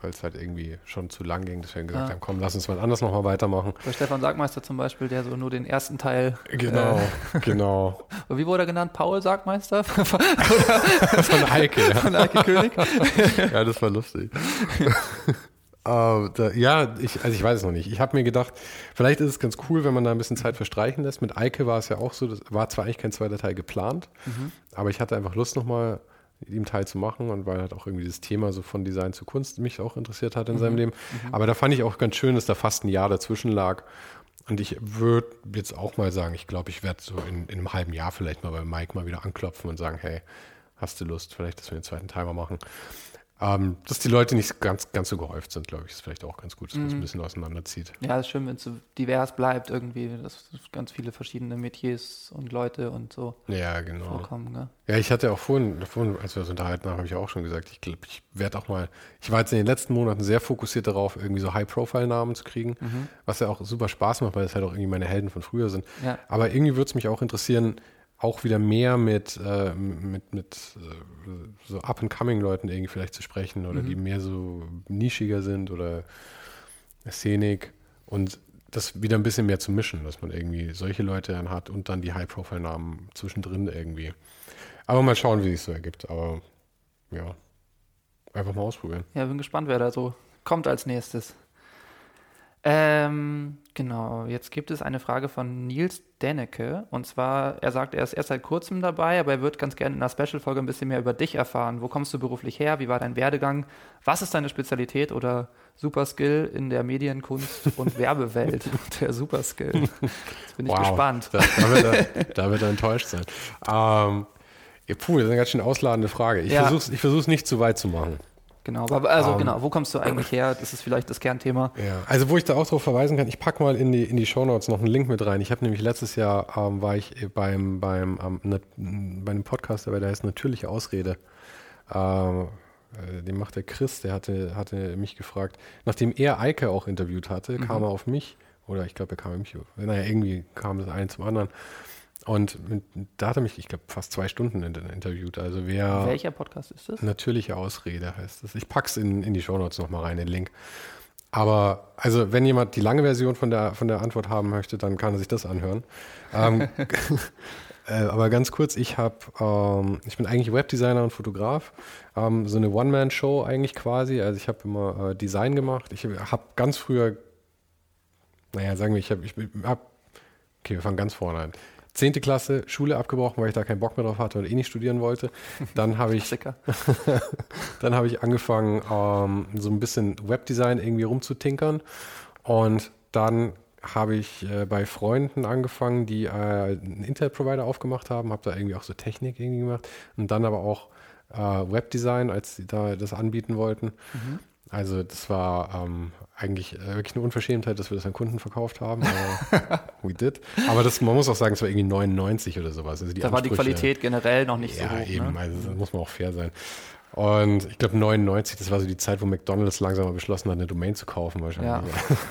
weil es halt irgendwie schon zu lang ging, dass wir gesagt Ah. haben, komm, lass uns mal anders nochmal weitermachen. Bei Stefan Sagmeister zum Beispiel, der so nur den ersten Teil... Genau, äh, genau. Wie wurde er genannt? Paul Sagmeister? Von Eike, ja. Von Eike König? Ja, das war lustig. Uh, da, ja, ich, also ich weiß es noch nicht. Ich habe mir gedacht, vielleicht ist es ganz cool, wenn man da ein bisschen Zeit verstreichen lässt. Mit Eike war es ja auch so, das war zwar eigentlich kein zweiter Teil geplant, mhm. aber ich hatte einfach Lust nochmal mit ihm Teil zu machen und weil halt auch irgendwie das Thema so von Design zu Kunst mich auch interessiert hat in mhm. seinem Leben. Mhm. Aber da fand ich auch ganz schön, dass da fast ein Jahr dazwischen lag. Und ich würde jetzt auch mal sagen, ich glaube, ich werde so in, in einem halben Jahr vielleicht mal bei Mike mal wieder anklopfen und sagen, hey, hast du Lust, vielleicht, dass wir den zweiten Teil mal machen. Ähm, dass die Leute nicht ganz, ganz so gehäuft sind, glaube ich, ist vielleicht auch ganz gut, dass man es ein bisschen auseinanderzieht. Ja, es ist schön, wenn es so divers bleibt irgendwie, dass ganz viele verschiedene Metiers und Leute und so ja, genau. vorkommen. Ne? Ja, ich hatte auch vorhin, vorhin, als wir uns unterhalten haben, habe ich auch schon gesagt, ich glaube, ich werde auch mal, ich war jetzt in den letzten Monaten sehr fokussiert darauf, irgendwie so High-Profile-Namen zu kriegen, mhm. was ja auch super Spaß macht, weil das halt auch irgendwie meine Helden von früher sind. Ja. Aber irgendwie würde es mich auch interessieren, auch wieder mehr mit, äh, mit, mit äh, so Up-and-Coming-Leuten irgendwie vielleicht zu sprechen oder mhm. die mehr so nischiger sind oder Szenik und das wieder ein bisschen mehr zu mischen, dass man irgendwie solche Leute dann hat und dann die High-Profile-Namen zwischendrin irgendwie. Aber mal schauen, wie es sich so ergibt. Aber ja, einfach mal ausprobieren. Ja, bin gespannt, wer da so kommt als nächstes. Ähm, genau, jetzt gibt es eine Frage von Nils Dennecke und zwar, er sagt, er ist erst seit kurzem dabei, aber er wird ganz gerne in einer Special-Folge ein bisschen mehr über dich erfahren. Wo kommst du beruflich her? Wie war dein Werdegang? Was ist deine Spezialität oder Superskill in der Medienkunst und Werbewelt? Der Superskill. Jetzt bin ich wow, gespannt. Da, da, wird er, da wird er enttäuscht sein. Ähm, ja, puh, das ist eine ganz schön ausladende Frage. Ich ja. versuche es ich versuch's nicht zu weit zu machen. Genau, also um, genau, wo kommst du eigentlich her? Das ist vielleicht das Kernthema. Ja, also wo ich da auch drauf verweisen kann, ich packe mal in die, in die Shownotes noch einen Link mit rein. Ich habe nämlich letztes Jahr, ähm, war ich beim, beim, ähm, ne, bei einem Podcast, der heißt Natürliche Ausrede. Ähm, äh, den macht der Chris, der hatte, hatte mich gefragt, nachdem er Eike auch interviewt hatte, mhm. kam er auf mich, oder ich glaube, er kam auf mich, naja, irgendwie kam das eine zum anderen. Und mit, da hat er mich, ich glaube, fast zwei Stunden interviewt. Also wer Welcher Podcast ist das? Natürliche Ausrede heißt das. Ich pack's in, in die Shownotes nochmal rein, den Link. Aber, also, wenn jemand die lange Version von der, von der Antwort haben möchte, dann kann er sich das anhören. ähm, äh, aber ganz kurz, ich habe, ähm, ich bin eigentlich Webdesigner und Fotograf. Ähm, so eine One-Man-Show eigentlich quasi. Also ich habe immer äh, Design gemacht. Ich habe ganz früher, naja, sagen wir, ich habe, ich hab, okay, wir fangen ganz vorne an. Zehnte Klasse, Schule abgebrochen, weil ich da keinen Bock mehr drauf hatte oder eh nicht studieren wollte. Dann habe ich, dann habe ich angefangen, ähm, so ein bisschen Webdesign irgendwie rumzutinkern. Und dann habe ich äh, bei Freunden angefangen, die äh, einen Internetprovider aufgemacht haben, habe da irgendwie auch so Technik irgendwie gemacht und dann aber auch äh, Webdesign, als sie da das anbieten wollten. Mhm. Also das war ähm, eigentlich äh, wirklich eine Unverschämtheit, dass wir das an Kunden verkauft haben. Aber we did. Aber das, man muss auch sagen, es war irgendwie neunundneunzig oder sowas. Also die da war die Qualität generell noch nicht ja, so hoch. Ja, eben. Ne? Also da muss man auch fair sein. Und ich glaube neunundneunzig, das war so die Zeit, wo McDonald's langsam mal beschlossen hat, eine Domain zu kaufen wahrscheinlich.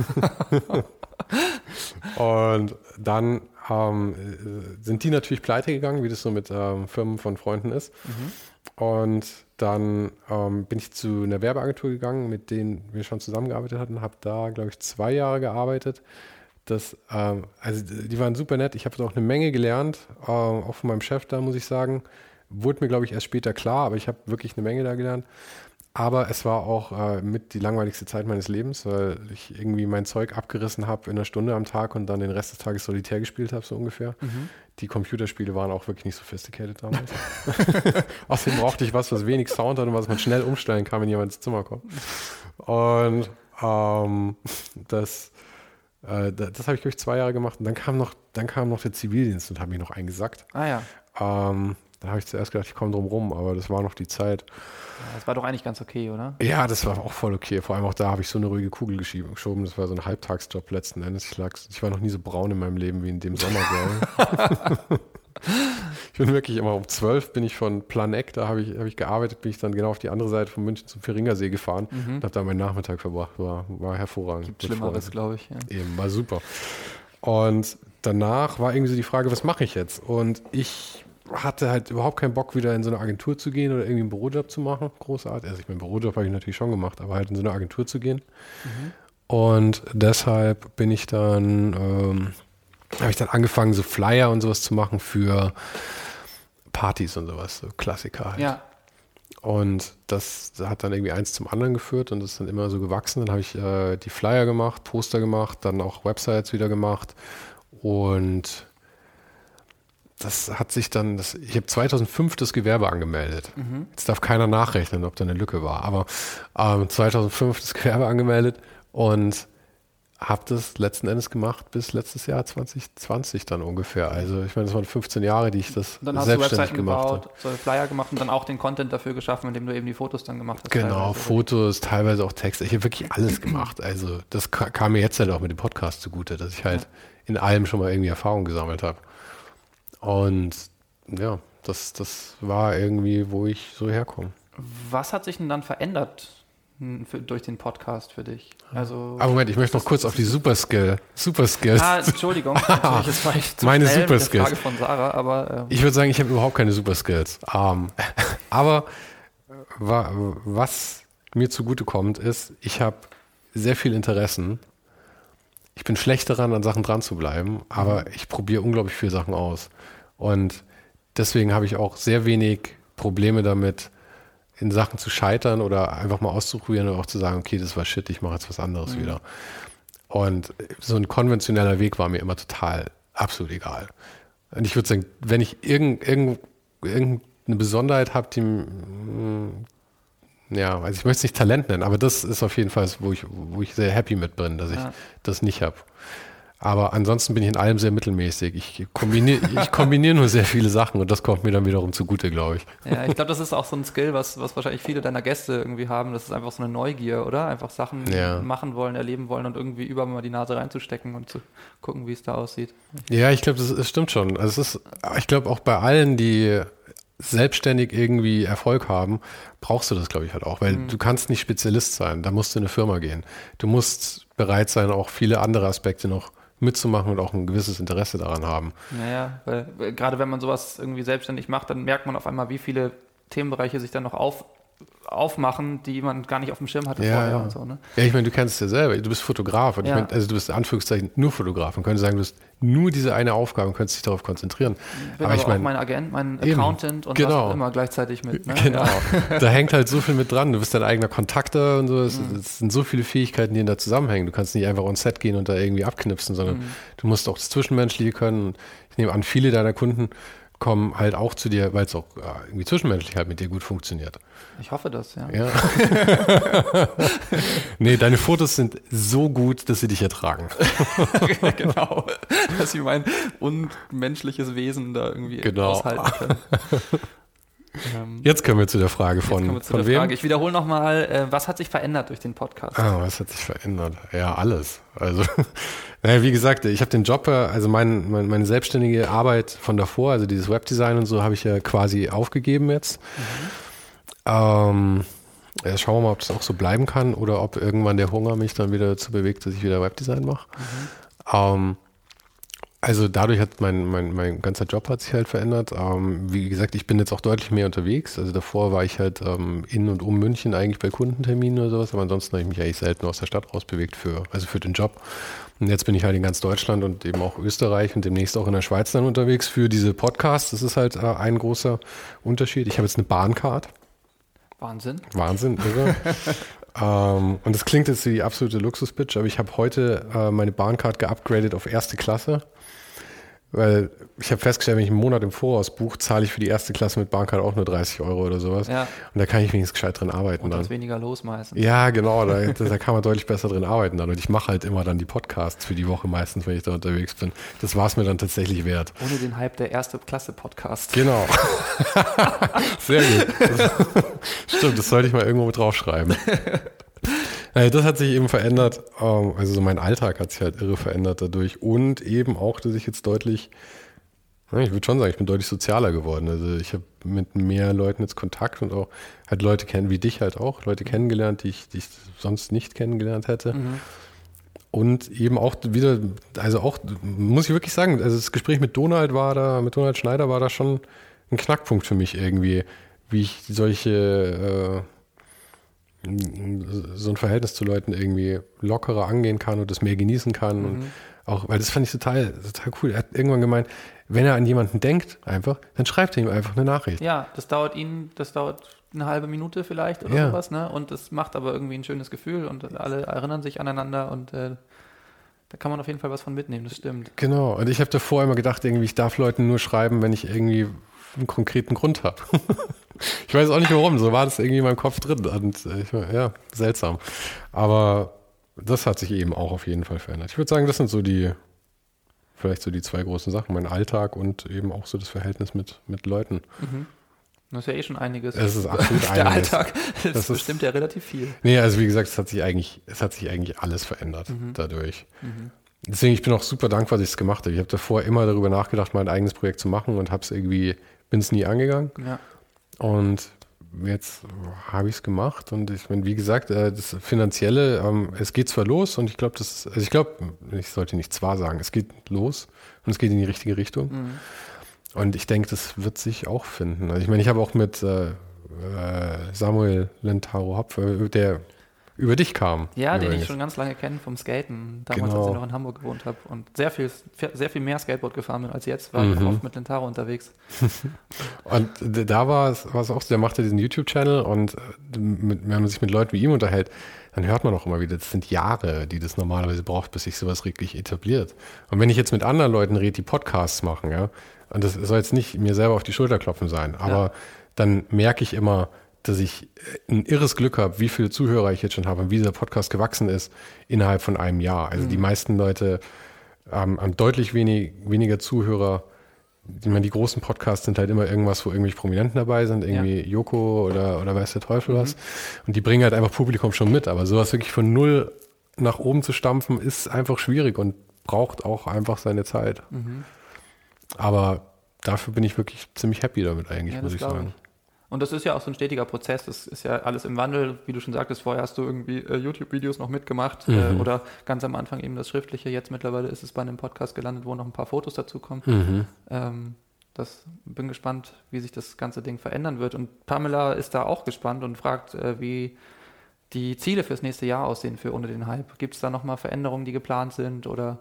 Ja. Und dann ähm, sind die natürlich pleite gegangen, wie das so mit ähm, Firmen von Freunden ist. Mhm. Und dann ähm, bin ich zu einer Werbeagentur gegangen, mit denen wir schon zusammengearbeitet hatten, habe da, glaube ich, zwei Jahre gearbeitet. Das, ähm, also die waren super nett. Ich habe da auch eine Menge gelernt, äh, auch von meinem Chef da, muss ich sagen. Wurde mir, glaube ich, erst später klar, aber ich habe wirklich eine Menge da gelernt. Aber es war auch äh, mit die langweiligste Zeit meines Lebens, weil ich irgendwie mein Zeug abgerissen habe in einer Stunde am Tag und dann den Rest des Tages Solitär gespielt habe, so ungefähr. Mhm. Die Computerspiele waren auch wirklich nicht sophisticated damals. Außerdem brauchte ich was, was wenig Sound hat und was man schnell umstellen kann, wenn jemand ins Zimmer kommt. Und ähm, das, äh, das, das habe ich, glaube ich, zwei Jahre gemacht. Und dann kam noch, dann kam noch der Zivildienst und hat mich noch eingesackt. Ah ja. Ähm, da habe ich zuerst gedacht, ich komme drum rum, aber das war noch die Zeit. Ja, das war doch eigentlich ganz okay, oder? Ja, das war auch voll okay. Vor allem auch da habe ich so eine ruhige Kugel geschoben. Das war so ein Halbtagsjob letzten Endes. Ich, lag, ich war noch nie so braun in meinem Leben wie in dem Sommer, glaube ich. Ich bin wirklich immer um zwölf bin ich von Planegg, da habe ich, hab ich gearbeitet, bin ich dann genau auf die andere Seite von München zum Veringersee gefahren mhm. und habe da meinen Nachmittag verbracht. War, war hervorragend. Gibt Schlimmeres, glaube ich. Ja. Eben, war super. Und danach war irgendwie so die Frage, was mache ich jetzt? Und ich hatte halt überhaupt keinen Bock, wieder in so eine Agentur zu gehen oder irgendwie einen Bürojob zu machen. Großartig. Also ich meinen Bürojob habe ich natürlich schon gemacht, aber halt in so eine Agentur zu gehen. Mhm. Und deshalb bin ich dann, ähm, habe ich dann angefangen, so Flyer und sowas zu machen für Partys und sowas, so Klassiker halt. Ja. Und das hat dann irgendwie eins zum anderen geführt und das ist dann immer so gewachsen. Dann habe ich äh, die Flyer gemacht, Poster gemacht, dann auch Websites wieder gemacht und das hat sich dann, das, ich habe zweitausendfünf das Gewerbe angemeldet. Mhm. Jetzt darf keiner nachrechnen, ob da eine Lücke war, aber ähm, zweitausendfünf das Gewerbe angemeldet und habe das letzten Endes gemacht bis letztes Jahr zwanzig zwanzig dann ungefähr. Also ich meine, das waren fünfzehn Jahre, die ich das dann selbstständig gemacht habe. So Flyer gemacht und dann auch den Content dafür geschaffen, indem du eben die Fotos dann gemacht hast. Genau, teilweise. Fotos, teilweise auch Texte. Ich habe wirklich alles gemacht. Also das kam mir jetzt halt auch mit dem Podcast zugute, dass ich halt ja. in allem schon mal irgendwie Erfahrung gesammelt habe. Und ja, das, das war irgendwie, wo ich so herkomme. Was hat sich denn dann verändert für, durch den Podcast für dich? Also, aber Moment, ich möchte noch kurz auf die Superskill. Superskills. Ah, Entschuldigung, natürlich, jetzt war ich zu Meine schnell Superskills. mit der Frage von Sarah, aber ähm. ich würde sagen, ich habe überhaupt keine Superskills. Um, aber wa, was mir zugute kommt, ist, ich habe sehr viel Interessen. Ich bin schlecht daran, an Sachen dran zu bleiben, aber ich probiere unglaublich viele Sachen aus. Und deswegen habe ich auch sehr wenig Probleme damit, in Sachen zu scheitern oder einfach mal auszuprobieren und auch zu sagen, okay, das war shit, ich mache jetzt was anderes mhm. wieder. Und so ein konventioneller Weg war mir immer total, absolut egal. Und ich würde sagen, wenn ich irgend, irgend, irgendeine Besonderheit habe, die, ja, also ich möchte es nicht Talent nennen, aber das ist auf jeden Fall, wo ich, wo ich sehr happy mit bin, dass ich ja. das nicht habe. Aber ansonsten bin ich in allem sehr mittelmäßig. Ich kombiniere ich kombiniere nur sehr viele Sachen und das kommt mir dann wiederum zugute, glaube ich. Ja, ich glaube, das ist auch so ein Skill, was, was wahrscheinlich viele deiner Gäste irgendwie haben. Das ist einfach so eine Neugier, oder? Einfach Sachen ja. machen wollen, erleben wollen und irgendwie überall mal die Nase reinzustecken und zu gucken, wie es da aussieht. Ja, ich glaube, das, das stimmt schon. Also es ist, ich glaube auch bei allen, die selbstständig irgendwie Erfolg haben, brauchst du das, glaube ich, halt auch. Weil mhm. du kannst nicht Spezialist sein. Da musst du in eine Firma gehen. Du musst bereit sein, auch viele andere Aspekte noch mitzumachen und auch ein gewisses Interesse daran haben. Naja, weil, weil gerade wenn man sowas irgendwie selbstständig macht, dann merkt man auf einmal, wie viele Themenbereiche sich dann noch auf, aufmachen, die man gar nicht auf dem Schirm hatte ja, vorher ja. und so. Ne? Ja, ich meine, du kennst es ja selber. Du bist Fotograf und ja. ich meine, also du bist in Anführungszeichen nur Fotograf. Man könnte sagen, du bist nur diese eine Aufgabe und könntest dich darauf konzentrieren. Ich bin aber, aber ich mein, auch mein Agent, mein eben, Accountant und genau. was auch immer gleichzeitig mit. Ne? Genau. Ja. Da hängt halt so viel mit dran. Du bist dein eigener Kontakter und so. Es, mhm. es sind so viele Fähigkeiten, die da zusammenhängen. Du kannst nicht einfach on Set gehen und da irgendwie abknipsen, sondern mhm. du musst auch das Zwischenmenschliche können. Ich nehme an, viele deiner Kunden kommen halt auch zu dir, weil es auch ja, irgendwie zwischenmenschlich halt mit dir gut funktioniert. Ich hoffe das, ja. ja. Nee, deine Fotos sind so gut, dass sie dich ertragen. Genau. Dass sie mein unmenschliches Wesen da irgendwie genau. aushalten können. Jetzt kommen wir zu der Frage von, Jetzt zu von der wem? Frage. Ich wiederhole nochmal, äh, was hat sich verändert durch den Podcast? Ah, was hat sich verändert? Ja, alles. Also, naja, wie gesagt, ich habe den Job, also mein, mein, meine selbstständige Arbeit von davor, also dieses Webdesign und so, habe ich ja quasi aufgegeben jetzt. Mhm. Ähm, ja, schauen wir mal, ob das auch so bleiben kann oder ob irgendwann der Hunger mich dann wieder dazu bewegt, dass ich wieder Webdesign mache. Mhm. Ähm, Also dadurch hat mein, mein, mein ganzer Job hat sich halt verändert. Ähm, wie gesagt, ich bin jetzt auch deutlich mehr unterwegs. Also davor war ich halt ähm, in und um München eigentlich bei Kundenterminen oder sowas, aber ansonsten habe ich mich eigentlich selten aus der Stadt rausbewegt für, also für den Job. Und jetzt bin ich halt in ganz Deutschland und eben auch Österreich und demnächst auch in der Schweiz dann unterwegs für diese Podcasts. Das ist halt äh, ein großer Unterschied. Ich habe jetzt eine Bahncard. Wahnsinn. Wahnsinn, irre. ähm, und das klingt jetzt wie die absolute Luxus-Bitch, aber ich habe heute äh, meine Bahncard geupgradet auf erste Klasse. Weil ich habe festgestellt, wenn ich einen Monat im Voraus buche, zahle ich für die erste Klasse mit Bahncard auch nur dreißig Euro oder sowas. Ja. Und da kann ich wenigstens gescheit drin arbeiten. Und dann ist weniger los meistens. Ja, genau, da, da kann man deutlich besser drin arbeiten dann. Und ich mache halt immer dann die Podcasts für die Woche meistens, wenn ich da unterwegs bin. Das war es mir dann tatsächlich wert. Ohne den Hype der erste Klasse Podcast. Genau. Sehr gut. Das, stimmt, das sollte ich mal irgendwo mit draufschreiben. Das hat sich eben verändert, also so mein Alltag hat sich halt irre verändert dadurch und eben auch, dass ich jetzt deutlich, ich würde schon sagen, ich bin deutlich sozialer geworden. Also ich habe mit mehr Leuten jetzt Kontakt und auch halt Leute kennen, wie dich halt auch, Leute kennengelernt, die ich, die ich sonst nicht kennengelernt hätte. Mhm. Und eben auch wieder, also auch, muss ich wirklich sagen, also das Gespräch mit Donald war da, mit Donald Schneider war da schon ein Knackpunkt für mich irgendwie, wie ich solche äh, so ein Verhältnis zu Leuten irgendwie lockerer angehen kann und das mehr genießen kann. Mhm. Und auch, weil das fand ich total, total cool. Er hat irgendwann gemeint, wenn er an jemanden denkt, einfach, dann schreibt er ihm einfach eine Nachricht. Ja, das dauert ihn, das dauert eine halbe Minute vielleicht oder ja. sowas, ne? Und das macht aber irgendwie ein schönes Gefühl und alle erinnern sich aneinander und äh, da kann man auf jeden Fall was von mitnehmen, das stimmt. Genau, und ich habe davor immer gedacht, irgendwie, ich darf Leuten nur schreiben, wenn ich irgendwie einen konkreten Grund habe. Ich weiß auch nicht warum, so war das irgendwie in meinem Kopf drin und ich, ja, seltsam. Aber das hat sich eben auch auf jeden Fall verändert. Ich würde sagen, das sind so die, vielleicht so die zwei großen Sachen, mein Alltag und eben auch so das Verhältnis mit, mit Leuten. Mhm. Das ist ja eh schon einiges. Es ist absolut einiges. Der Alltag, das, das bestimmt ist, ja relativ viel. Nee, also wie gesagt, es hat sich eigentlich, es hat sich eigentlich alles verändert mhm. dadurch. Mhm. Deswegen, ich bin auch super dankbar, dass ich es gemacht habe. Ich habe davor immer darüber nachgedacht, mein eigenes Projekt zu machen und habe es irgendwie, bin es nie angegangen. Ja. Und jetzt habe ich es gemacht und ich meine, wie gesagt, das Finanzielle, ähm, es geht zwar los und ich glaube, das, also ich glaube, ich sollte nicht zwar sagen, es geht los und es geht in die richtige Richtung. Mhm. Und ich denke, das wird sich auch finden. Also ich meine, ich habe auch mit äh, Samuel Lentaro-Hopf, der über dich kam. Ja, den ich schon ganz lange kenne vom Skaten, damals, genau. als ich noch in Hamburg gewohnt habe und sehr viel, sehr viel mehr Skateboard gefahren bin als jetzt, war mhm. ich oft mit Lentaro unterwegs. Und da war es auch so, der machte diesen YouTube-Channel und mit, wenn man sich mit Leuten wie ihm unterhält, dann hört man auch immer wieder, das sind Jahre, die das normalerweise braucht, bis sich sowas wirklich etabliert. Und wenn ich jetzt mit anderen Leuten rede, die Podcasts machen, ja, und das soll jetzt nicht mir selber auf die Schulter klopfen sein, aber ja. dann merke ich immer, dass ich ein irres Glück habe, wie viele Zuhörer ich jetzt schon habe und wie dieser Podcast gewachsen ist innerhalb von einem Jahr. Also mhm. die meisten Leute ähm, haben deutlich wenig, weniger Zuhörer. Ich meine, die großen Podcasts sind halt immer irgendwas, wo irgendwelche Prominenten dabei sind, irgendwie ja. Joko oder, oder weiß der Teufel was. Mhm. Und die bringen halt einfach Publikum schon mit. Aber sowas wirklich von null nach oben zu stampfen, ist einfach schwierig und braucht auch einfach seine Zeit. Mhm. Aber dafür bin ich wirklich ziemlich happy damit eigentlich, ja, muss ich sagen. Ich. Und das ist ja auch so ein stetiger Prozess, das ist ja alles im Wandel, wie du schon sagtest, vorher hast du irgendwie äh, YouTube-Videos noch mitgemacht mhm. äh, oder ganz am Anfang eben das Schriftliche, jetzt mittlerweile ist es bei einem Podcast gelandet, wo noch ein paar Fotos dazukommen. Mhm. Ähm, das bin gespannt, wie sich das ganze Ding verändern wird und Pamela ist da auch gespannt und fragt, äh, wie die Ziele fürs nächste Jahr aussehen für Ohne den Hype. Gibt es da nochmal Veränderungen, die geplant sind oder...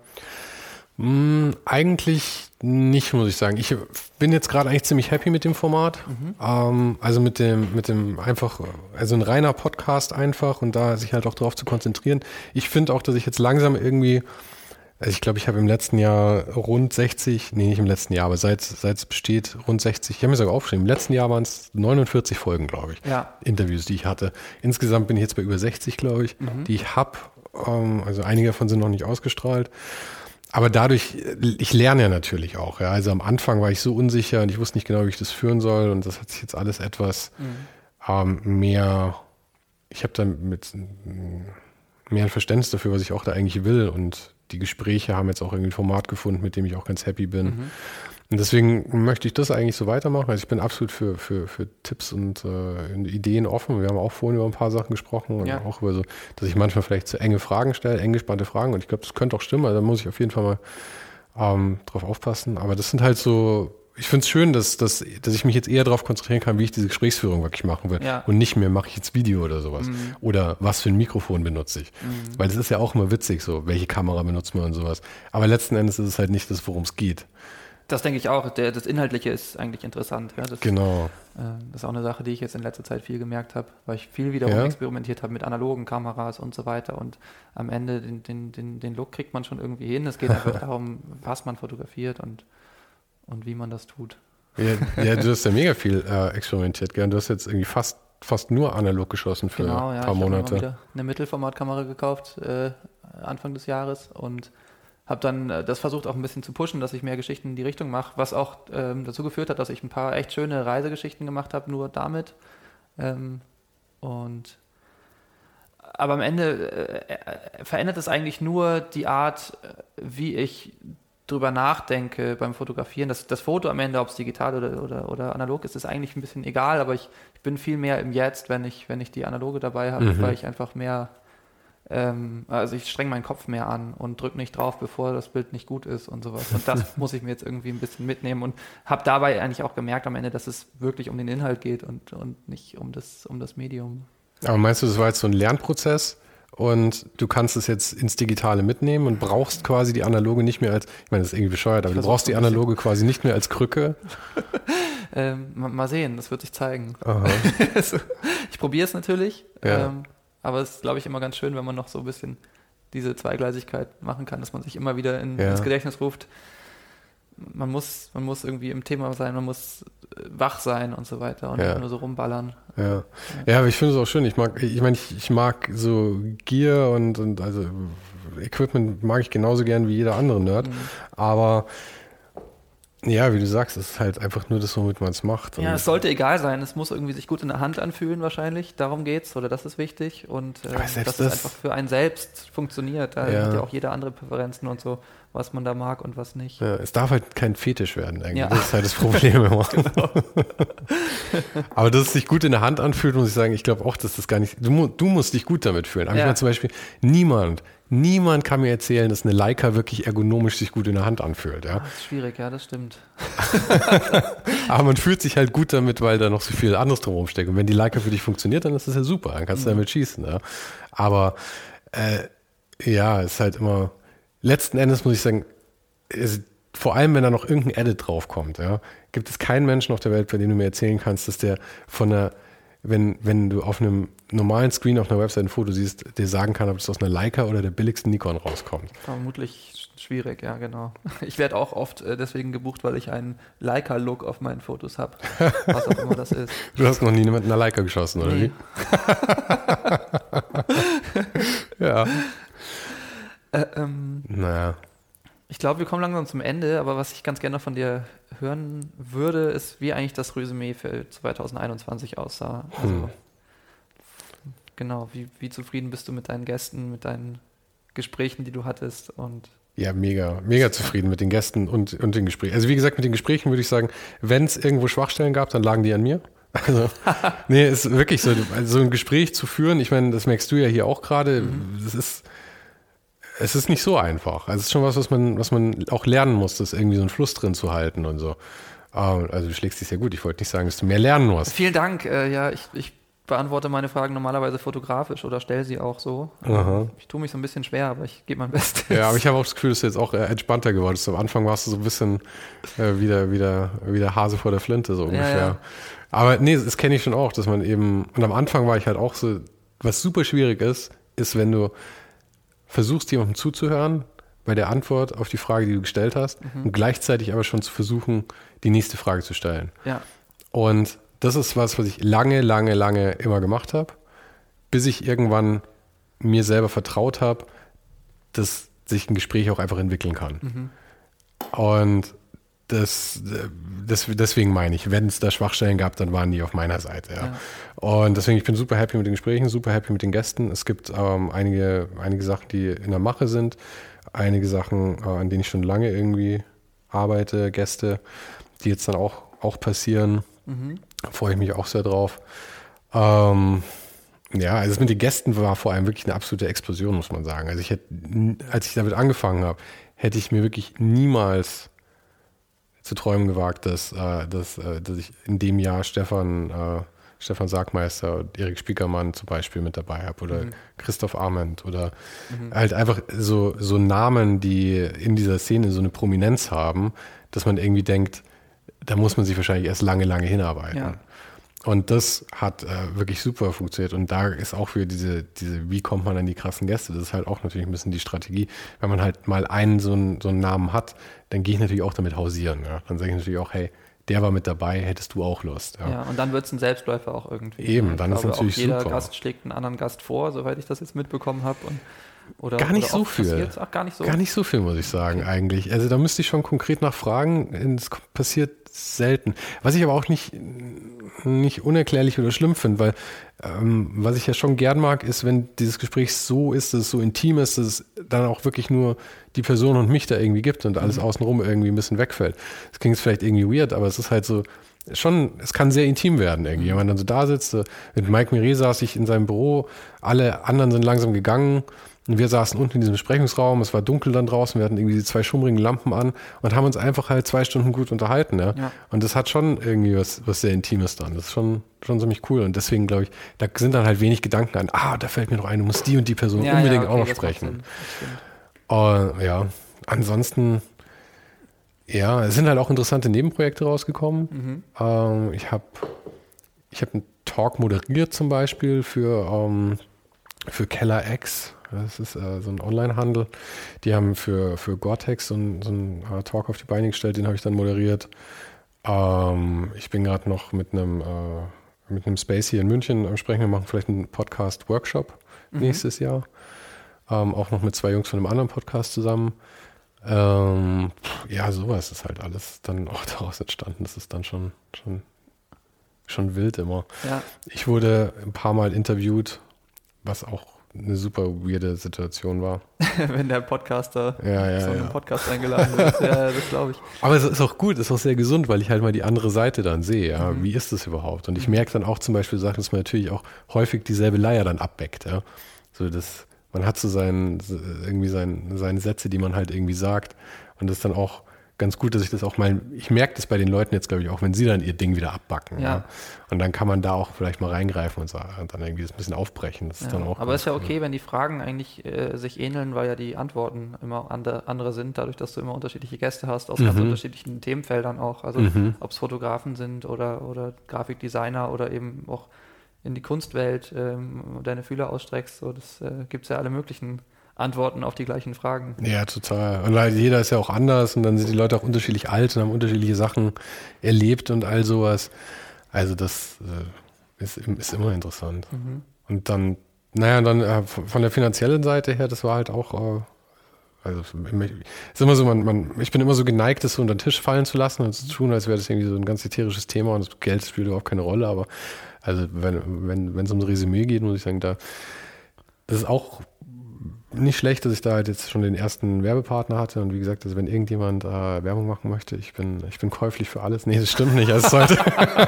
Mm, eigentlich nicht, muss ich sagen. Ich bin jetzt gerade eigentlich ziemlich happy mit dem Format. Mhm. Ähm, also mit dem, mit dem einfach, also ein reiner Podcast einfach und da sich halt auch drauf zu konzentrieren. Ich finde auch, dass ich jetzt langsam irgendwie, also ich glaube, ich habe im letzten Jahr rund sechzig, nee, nicht im letzten Jahr, aber seit, seit es besteht, rund sechzig, ich habe mir sogar aufgeschrieben, im letzten Jahr waren es neunundvierzig Folgen, glaube ich, ja. Interviews, die ich hatte. Insgesamt bin ich jetzt bei über sechzig, glaube ich, mhm. die ich habe. Ähm, also einige davon sind noch nicht ausgestrahlt. Aber dadurch, ich lerne ja natürlich auch. Ja. Also am Anfang war ich so unsicher und ich wusste nicht genau, wie ich das führen soll. Und das hat sich jetzt alles etwas mhm. ähm, mehr, ich habe dann mit mehr ein Verständnis dafür, was ich auch da eigentlich will. Und die Gespräche haben jetzt auch irgendwie ein Format gefunden, mit dem ich auch ganz happy bin. Mhm. Und deswegen möchte ich das eigentlich so weitermachen. Also ich bin absolut für, für, für Tipps und äh, Ideen offen. Wir haben auch vorhin über ein paar Sachen gesprochen und ja. auch über so, dass ich manchmal vielleicht zu enge Fragen stelle, eng gespannte Fragen. Und ich glaube, das könnte auch stimmen. Also da muss ich auf jeden Fall mal ähm, drauf aufpassen. Aber das sind halt so, ich finde es schön, dass, dass, dass ich mich jetzt eher darauf konzentrieren kann, wie ich diese Gesprächsführung wirklich machen will. Ja. Und nicht mehr, mache ich jetzt Video oder sowas. Mhm. Oder was für ein Mikrofon benutze ich. Mhm. Weil das ist ja auch immer witzig, so welche Kamera benutzt man und sowas. Aber letzten Endes ist es halt nicht das, worum es geht. Das denke ich auch. Der, das Inhaltliche ist eigentlich interessant. Ja? Das, genau. Äh, das ist auch eine Sache, die ich jetzt in letzter Zeit viel gemerkt habe, weil ich viel wiederum ja. experimentiert habe mit analogen Kameras und so weiter. Und am Ende den, den, den, den Look kriegt man schon irgendwie hin. Es geht einfach darum, was man fotografiert und, und wie man das tut. Ja, ja, du hast ja mega viel äh, experimentiert. Gell? Du hast jetzt irgendwie fast, fast nur analog geschossen für genau, ja, ein paar Monate. Genau, ich habe wieder eine Mittelformatkamera gekauft äh, Anfang des Jahres und habe dann das versucht auch ein bisschen zu pushen, dass ich mehr Geschichten in die Richtung mache, was auch ähm, dazu geführt hat, dass ich ein paar echt schöne Reisegeschichten gemacht habe, nur damit. Ähm, und aber am Ende äh, verändert es eigentlich nur die Art, wie ich drüber nachdenke beim Fotografieren. Das, das Foto am Ende, ob es digital oder, oder, oder analog ist, ist eigentlich ein bisschen egal, aber ich, ich bin viel mehr im Jetzt, wenn ich, wenn ich die analoge dabei habe, mhm. weil ich einfach mehr ähm, also ich streng meinen Kopf mehr an und drücke nicht drauf, bevor das Bild nicht gut ist und sowas. Und das muss ich mir jetzt irgendwie ein bisschen mitnehmen und habe dabei eigentlich auch gemerkt am Ende, dass es wirklich um den Inhalt geht und, und nicht um das, um das Medium. Aber meinst du, das war jetzt so ein Lernprozess und du kannst es jetzt ins Digitale mitnehmen und brauchst quasi die Analoge nicht mehr als, ich meine, das ist irgendwie bescheuert, aber du brauchst die Analoge quasi nicht mehr als Krücke? ähm, mal, mal sehen, das wird sich zeigen. Aha. also, ich probiere es natürlich, Ja. ähm, aber es ist, glaube ich, immer ganz schön, wenn man noch so ein bisschen diese Zweigleisigkeit machen kann, dass man sich immer wieder in, Ja. ins Gedächtnis ruft. Man muss, man muss irgendwie im Thema sein, man muss wach sein und so weiter und Ja. nicht nur so rumballern. Ja, ja, aber ich finde es auch schön. Ich mag, ich meine, ich, ich mag so Gear und, und also Equipment mag ich genauso gern wie jeder andere Nerd. Mhm. Aber ja, wie du sagst, es ist halt einfach nur das, womit man es macht. Ja, Und es sollte egal sein. Es muss irgendwie sich gut in der Hand anfühlen wahrscheinlich. Darum geht's oder das ist wichtig. Und äh, Aber dass selbst es das- einfach für einen selbst funktioniert. Da Ja. hat ja auch jeder andere Präferenzen und so, was man da mag und was nicht. ja, es darf halt kein Fetisch werden eigentlich. Ja. Das ist halt das Problem immer. Aber dass es sich gut in der Hand anfühlt, muss ich sagen, ich glaube auch, dass das gar nicht, du, mu- du musst dich gut damit fühlen. Aber Ja. ich meine zum Beispiel, niemand, niemand kann mir erzählen, dass eine Leica wirklich ergonomisch sich gut in der Hand anfühlt. Ja? Das ist schwierig, ja, das stimmt. Aber man fühlt sich halt gut damit, weil da noch so viel anderes drumherum steckt. Und wenn die Leica für dich funktioniert, dann ist das ja super. Dann kannst du damit schießen. Ja? Aber äh, ja, es ist halt immer, letzten Endes muss ich sagen, es, vor allem, wenn da noch irgendein Edit draufkommt, ja, gibt es keinen Menschen auf der Welt, bei dem du mir erzählen kannst, dass der von der, wenn, wenn du auf einem normalen Screen auf einer Website ein Foto siehst, dir sagen kann, ob das aus einer Leica oder der billigsten Nikon rauskommt. Vermutlich schwierig, ja, genau. Ich werde auch oft äh, deswegen gebucht, weil ich einen Leica-Look auf meinen Fotos habe. Was auch immer das ist. Du hast noch nie mit einer Leica geschossen, oder Nee. wie? Ja. Äh, ähm, Naja. Ich glaube, wir kommen langsam zum Ende, aber was ich ganz gerne noch von dir hören würde, ist, wie eigentlich das Resümee für zwanzig einundzwanzig aussah. Also, Hm. genau, wie, wie zufrieden bist du mit deinen Gästen, mit deinen Gesprächen, die du hattest und Ja, mega, mega zufrieden mit den Gästen und, und den Gesprächen. Also wie gesagt, mit den Gesprächen würde ich sagen, wenn es irgendwo Schwachstellen gab, dann lagen die an mir. Also, nee, ist wirklich so, also so ein Gespräch zu führen, ich meine, das merkst du ja hier auch gerade, das ist, es ist nicht so einfach. Also es ist schon was, was man, was man auch lernen muss, das irgendwie so einen Fluss drin zu halten und so. Also du schlägst dich sehr gut. Ich wollte nicht sagen, dass du mehr lernen musst. Vielen Dank. Äh, ja, ich, ich beantworte meine Fragen normalerweise fotografisch oder stelle sie auch so. Aha. Ich tue mich so ein bisschen schwer, aber ich gebe mein Bestes. Ja, aber ich habe auch das Gefühl, dass du jetzt auch äh, entspannter geworden bist. Am Anfang warst du so ein bisschen äh, wieder, wieder, wieder Hase vor der Flinte, so ungefähr. Ja, ja. Aber nee, das kenne ich schon auch, dass man eben, und am Anfang war ich halt auch so, was super schwierig ist, ist, wenn du versuchst, jemandem zuzuhören bei der Antwort auf die Frage, die du gestellt hast, Mhm. und gleichzeitig aber schon zu versuchen, die nächste Frage zu stellen. Ja. Und das ist was, was ich lange, lange, lange immer gemacht habe, bis ich irgendwann mir selber vertraut habe, dass sich ein Gespräch auch einfach entwickeln kann. Mhm. Und das, das, deswegen meine ich, wenn es da Schwachstellen gab, dann waren die auf meiner Seite. Ja. Ja. Und deswegen, ich bin super happy mit den Gesprächen, super happy mit den Gästen. Es gibt ähm, einige, einige Sachen, die in der Mache sind, einige Sachen, äh, an denen ich schon lange irgendwie arbeite, Gäste, die jetzt dann auch, auch passieren. Mhm. Da freue ich mich auch sehr drauf. Ähm, ja, also das mit den Gästen war vor allem wirklich eine absolute Explosion, muss man sagen. Also ich hätte, als ich damit angefangen habe, hätte ich mir wirklich niemals zu träumen gewagt, dass, äh, dass, äh, dass ich in dem Jahr Stefan, äh, Stefan Sargmeister und Erik Spiekermann zum Beispiel mit dabei habe oder Mhm. Christoph Arment oder Mhm. halt einfach so, so Namen, die in dieser Szene so eine Prominenz haben, dass man irgendwie denkt, da muss man sich wahrscheinlich erst lange, lange hinarbeiten. Ja. Und das hat äh, wirklich super funktioniert. Und da ist auch für diese, diese, wie kommt man an die krassen Gäste, das ist halt auch natürlich ein bisschen die Strategie. Wenn man halt mal einen so einen, so einen Namen hat, dann gehe ich natürlich auch damit hausieren. Ja? Dann sage ich natürlich auch, hey, der war mit dabei, hättest du auch Lust. Ja, Ja, und dann wird es ein Selbstläufer auch irgendwie. Eben, Ich dann ist glaube, natürlich auch jeder super. Gast schlägt einen anderen Gast vor, soweit ich das jetzt mitbekommen habe. Und, oder, Gar nicht oder so oft viel. passiert's? Ach, gar nicht so. Gar nicht so viel, muss ich sagen, eigentlich. Also da müsste ich schon konkret nachfragen. Es passiert selten. Was ich aber auch nicht, nicht unerklärlich oder schlimm finde, weil ähm, was ich ja schon gern mag, ist, wenn dieses Gespräch so ist, dass es so intim ist, dass es dann auch wirklich nur die Person und mich da irgendwie gibt und alles Mhm. außenrum irgendwie ein bisschen wegfällt. Das klingt jetzt vielleicht irgendwie weird, aber es ist halt so, schon, es kann sehr intim werden irgendwie. Wenn man dann so da sitzt, mit Mike Miré saß ich in seinem Büro, alle anderen sind langsam gegangen und wir saßen unten in diesem Besprechungsraum, es war dunkel dann draußen, wir hatten irgendwie die zwei schummrigen Lampen an und haben uns einfach halt zwei Stunden gut unterhalten. Ja? Ja. Und das hat schon irgendwie was, was sehr Intimes dran. Das ist schon, schon ziemlich cool und deswegen glaube ich, da sind dann halt wenig Gedanken an, ah, da fällt mir noch ein, du musst die und die Person ja, unbedingt ja, okay, auch noch sprechen. Uh, ja, ansonsten ja, es sind halt auch interessante Nebenprojekte rausgekommen. Mhm. Ähm, ich habe ich hab einen Talk moderiert zum Beispiel für, ähm, für Keller X. Das ist äh, so ein Onlinehandel. Die haben für, für Gore-Tex so einen so einen uh, Talk auf die Beine gestellt, den habe ich dann moderiert. Ähm, ich bin gerade noch mit einem, äh, mit einem Space hier in München am Sprechen. Wir machen vielleicht einen Podcast-Workshop mhm. nächstes Jahr. Ähm, auch noch mit zwei Jungs von einem anderen Podcast zusammen. Ähm, ja, sowas ist halt alles dann auch daraus entstanden. Das ist dann schon, schon, schon wild immer. Ja. Ich wurde ein paar Mal interviewt, was auch eine super weirde Situation war. Wenn der Podcaster ja, ja, so einen ja. Podcast eingeladen wird. Ja, das glaube ich. Aber es ist auch gut, es ist auch sehr gesund, weil ich halt mal die andere Seite dann sehe. Ja? Mhm. Wie ist das überhaupt? Und ich mhm. merke dann auch zum Beispiel Sachen, dass man natürlich auch häufig dieselbe Leier dann abbeckt. Ja? So das Man hat so seinen, irgendwie sein, seine Sätze, die man halt irgendwie sagt. Und das ist dann auch ganz gut, dass ich das auch mal, ich merke das bei den Leuten jetzt, glaube ich, auch, wenn sie dann ihr Ding wieder abbacken. Ja. Ja. Und dann kann man da auch vielleicht mal reingreifen und, so, und dann irgendwie das ein bisschen aufbrechen. Das ist ja, dann auch aber es ist ja okay, cool. wenn die Fragen eigentlich äh, sich ähneln, weil ja die Antworten immer andere, andere sind, dadurch, dass du immer unterschiedliche Gäste hast, aus mhm. ganz unterschiedlichen Themenfeldern auch. Also mhm. ob es Fotografen sind oder, oder Grafikdesigner oder eben auch in die Kunstwelt ähm, deine Fühler ausstreckst. So, das äh, gibt es ja alle möglichen Antworten auf die gleichen Fragen. Ja, total. Und weil jeder ist ja auch anders und dann sind die Leute auch unterschiedlich alt und haben unterschiedliche Sachen erlebt und all sowas. Also das äh, ist, ist immer interessant. Mhm. Und dann, naja, dann äh, von der finanziellen Seite her, das war halt auch, äh, also ist immer so, man, man, ich bin immer so geneigt, das so unter den Tisch fallen zu lassen und zu tun, als wäre das irgendwie so ein ganz ätherisches Thema und das Geld spielt überhaupt keine Rolle, aber also wenn wenn wenn es ums Resümee geht, muss ich sagen, da das ist auch nicht schlecht, dass ich da halt jetzt schon den ersten Werbepartner hatte und wie gesagt, also wenn irgendjemand äh, Werbung machen möchte, ich bin ich bin käuflich für alles. Nee, das stimmt nicht. Also es sollte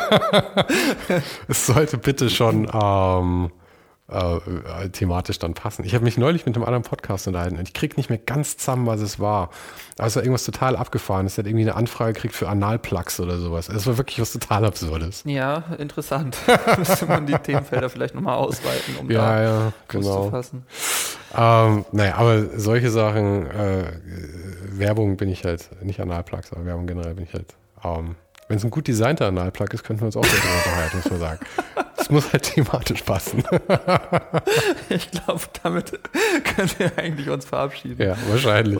es sollte bitte schon ähm, äh, thematisch dann passen. Ich habe mich neulich mit einem anderen Podcast unterhalten und ich kriege nicht mehr ganz zusammen, was es war. Aber es war irgendwas total abgefahren. Es hat irgendwie eine Anfrage gekriegt für Analplugs oder sowas. Es war wirklich was total Absurdes. Ja, interessant. Müsste man die Themenfelder vielleicht nochmal ausweiten, um ja, da ja, genau. zu fassen. Ähm, naja, aber solche Sachen, äh, Werbung bin ich halt, nicht Analplugs, aber Werbung generell bin ich halt, ähm, wenn es ein gut designter Analplug ist, könnten wir uns auch darüber unterhalten, muss man sagen. Es muss halt thematisch passen. Ich glaube, damit können wir eigentlich uns verabschieden. Ja, wahrscheinlich.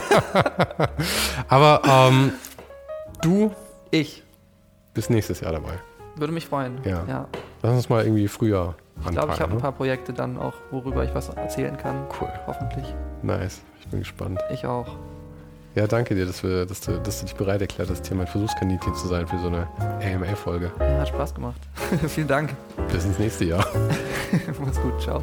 Aber ähm, du? Ich. Bist nächstes Jahr dabei. Würde mich freuen. Ja. ja. Lass uns mal irgendwie früher anfangen. Ich glaube, ich habe ne? ein paar Projekte dann auch, worüber ich was erzählen kann. Cool. Hoffentlich. Nice. Ich bin gespannt. Ich auch. Ja, danke dir, dass, wir, dass, du, dass du dich bereit erklärt hast, hier mein Versuchskaninchen zu sein für so eine A M A-Folge. Ja, hat Spaß gemacht. Vielen Dank. Bis ins nächste Jahr. Mach's gut, ciao.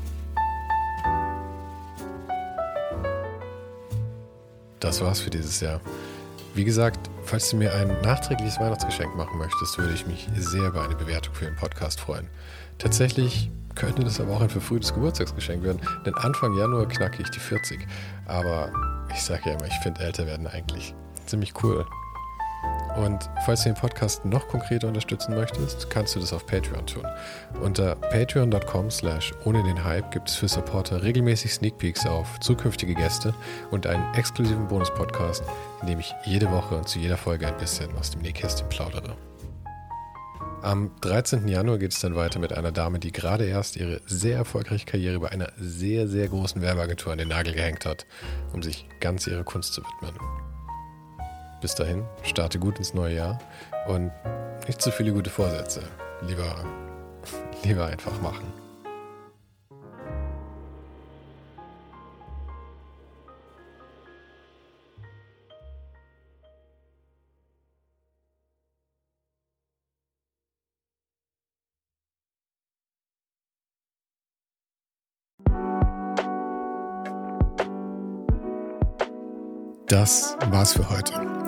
Das war's für dieses Jahr. Wie gesagt, falls du mir ein nachträgliches Weihnachtsgeschenk machen möchtest, würde ich mich sehr über eine Bewertung für den Podcast freuen. Tatsächlich könnte das aber auch ein verfrühtes Geburtstagsgeschenk werden, denn Anfang Januar knacke ich die vierzig. Aber ich sage ja immer, ich finde älter werden eigentlich ziemlich cool. Und falls du den Podcast noch konkreter unterstützen möchtest, kannst du das auf Patreon tun. Unter patreon.com slash ohne den Hype gibt es für Supporter regelmäßig Sneak Peeks auf zukünftige Gäste und einen exklusiven Bonus-Podcast, in dem ich jede Woche und zu jeder Folge ein bisschen aus dem Nähkästchen plaudere. Am dreizehnten Januar geht es dann weiter mit einer Dame, die gerade erst ihre sehr erfolgreiche Karriere bei einer sehr, sehr großen Werbeagentur an den Nagel gehängt hat, um sich ganz ihrer Kunst zu widmen. Bis dahin, starte gut ins neue Jahr und nicht zu viele gute Vorsätze. Lieber, lieber einfach machen. Das war's für heute.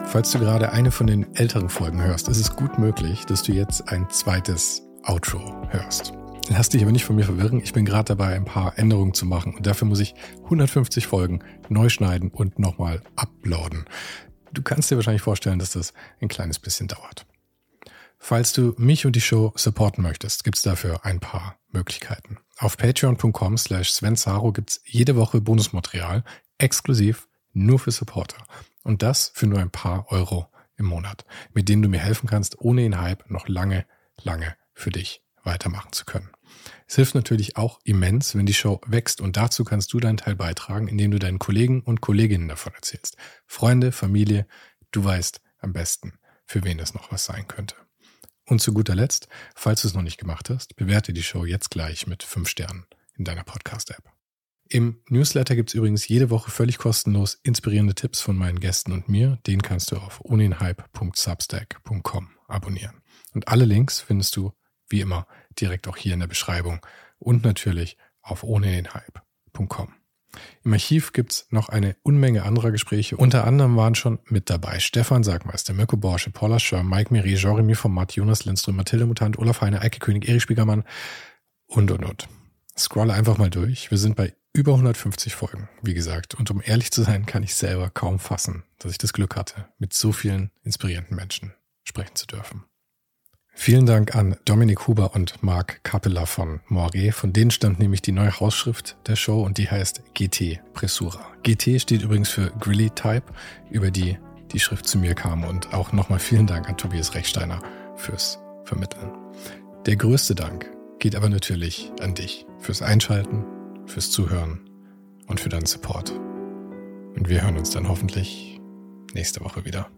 Falls du gerade eine von den älteren Folgen hörst, ist es gut möglich, dass du jetzt ein zweites Outro hörst. Lass dich aber nicht von mir verwirren, ich bin gerade dabei, ein paar Änderungen zu machen und dafür muss ich hundertfünfzig Folgen neu schneiden und nochmal uploaden. Du kannst dir wahrscheinlich vorstellen, dass das ein kleines bisschen dauert. Falls du mich und die Show supporten möchtest, gibt es dafür ein paar Möglichkeiten. Auf patreon.com slash Sven Saro gibt es jede Woche Bonusmaterial, exklusiv nur für Supporter. Und das für nur ein paar Euro im Monat, mit denen du mir helfen kannst, ohne den Hype noch lange, lange für dich weitermachen zu können. Es hilft natürlich auch immens, wenn die Show wächst und dazu kannst du deinen Teil beitragen, indem du deinen Kollegen und Kolleginnen davon erzählst. Freunde, Familie, du weißt am besten, für wen das noch was sein könnte. Und zu guter Letzt, falls du es noch nicht gemacht hast, bewerte die Show jetzt gleich mit fünf Sternen in deiner Podcast-App. Im Newsletter gibt es übrigens jede Woche völlig kostenlos inspirierende Tipps von meinen Gästen und mir. Den kannst du auf ohnenhype punkt substack punkt com abonnieren. Und alle Links findest du, wie immer, direkt auch hier in der Beschreibung und natürlich auf ohnenhype punkt com. Im Archiv gibt es noch eine Unmenge anderer Gespräche. Unter anderem waren schon mit dabei Stefan Sagmeister, Mirko Borsche, Paula Schör, Mike Miri, Jeremy Format, Jonas Lindström, Mathilde Mutant, Olaf Heine, Eike König, Erich Spiegermann und, und, und. Scrolle einfach mal durch. Wir sind bei über hundertfünfzig Folgen, wie gesagt. Und um ehrlich zu sein, kann ich selber kaum fassen, dass ich das Glück hatte, mit so vielen inspirierenden Menschen sprechen zu dürfen. Vielen Dank an Dominik Huber und Marc Capella von Moiré. Von denen stammt nämlich die neue Hausschrift der Show und die heißt G T Pressura. G T steht übrigens für Grilly Type, über die die Schrift zu mir kam. Und auch nochmal vielen Dank an Tobias Rechsteiner fürs Vermitteln. Der größte Dank geht aber natürlich an dich fürs Einschalten, fürs Zuhören und für deinen Support. Und wir hören uns dann hoffentlich nächste Woche wieder.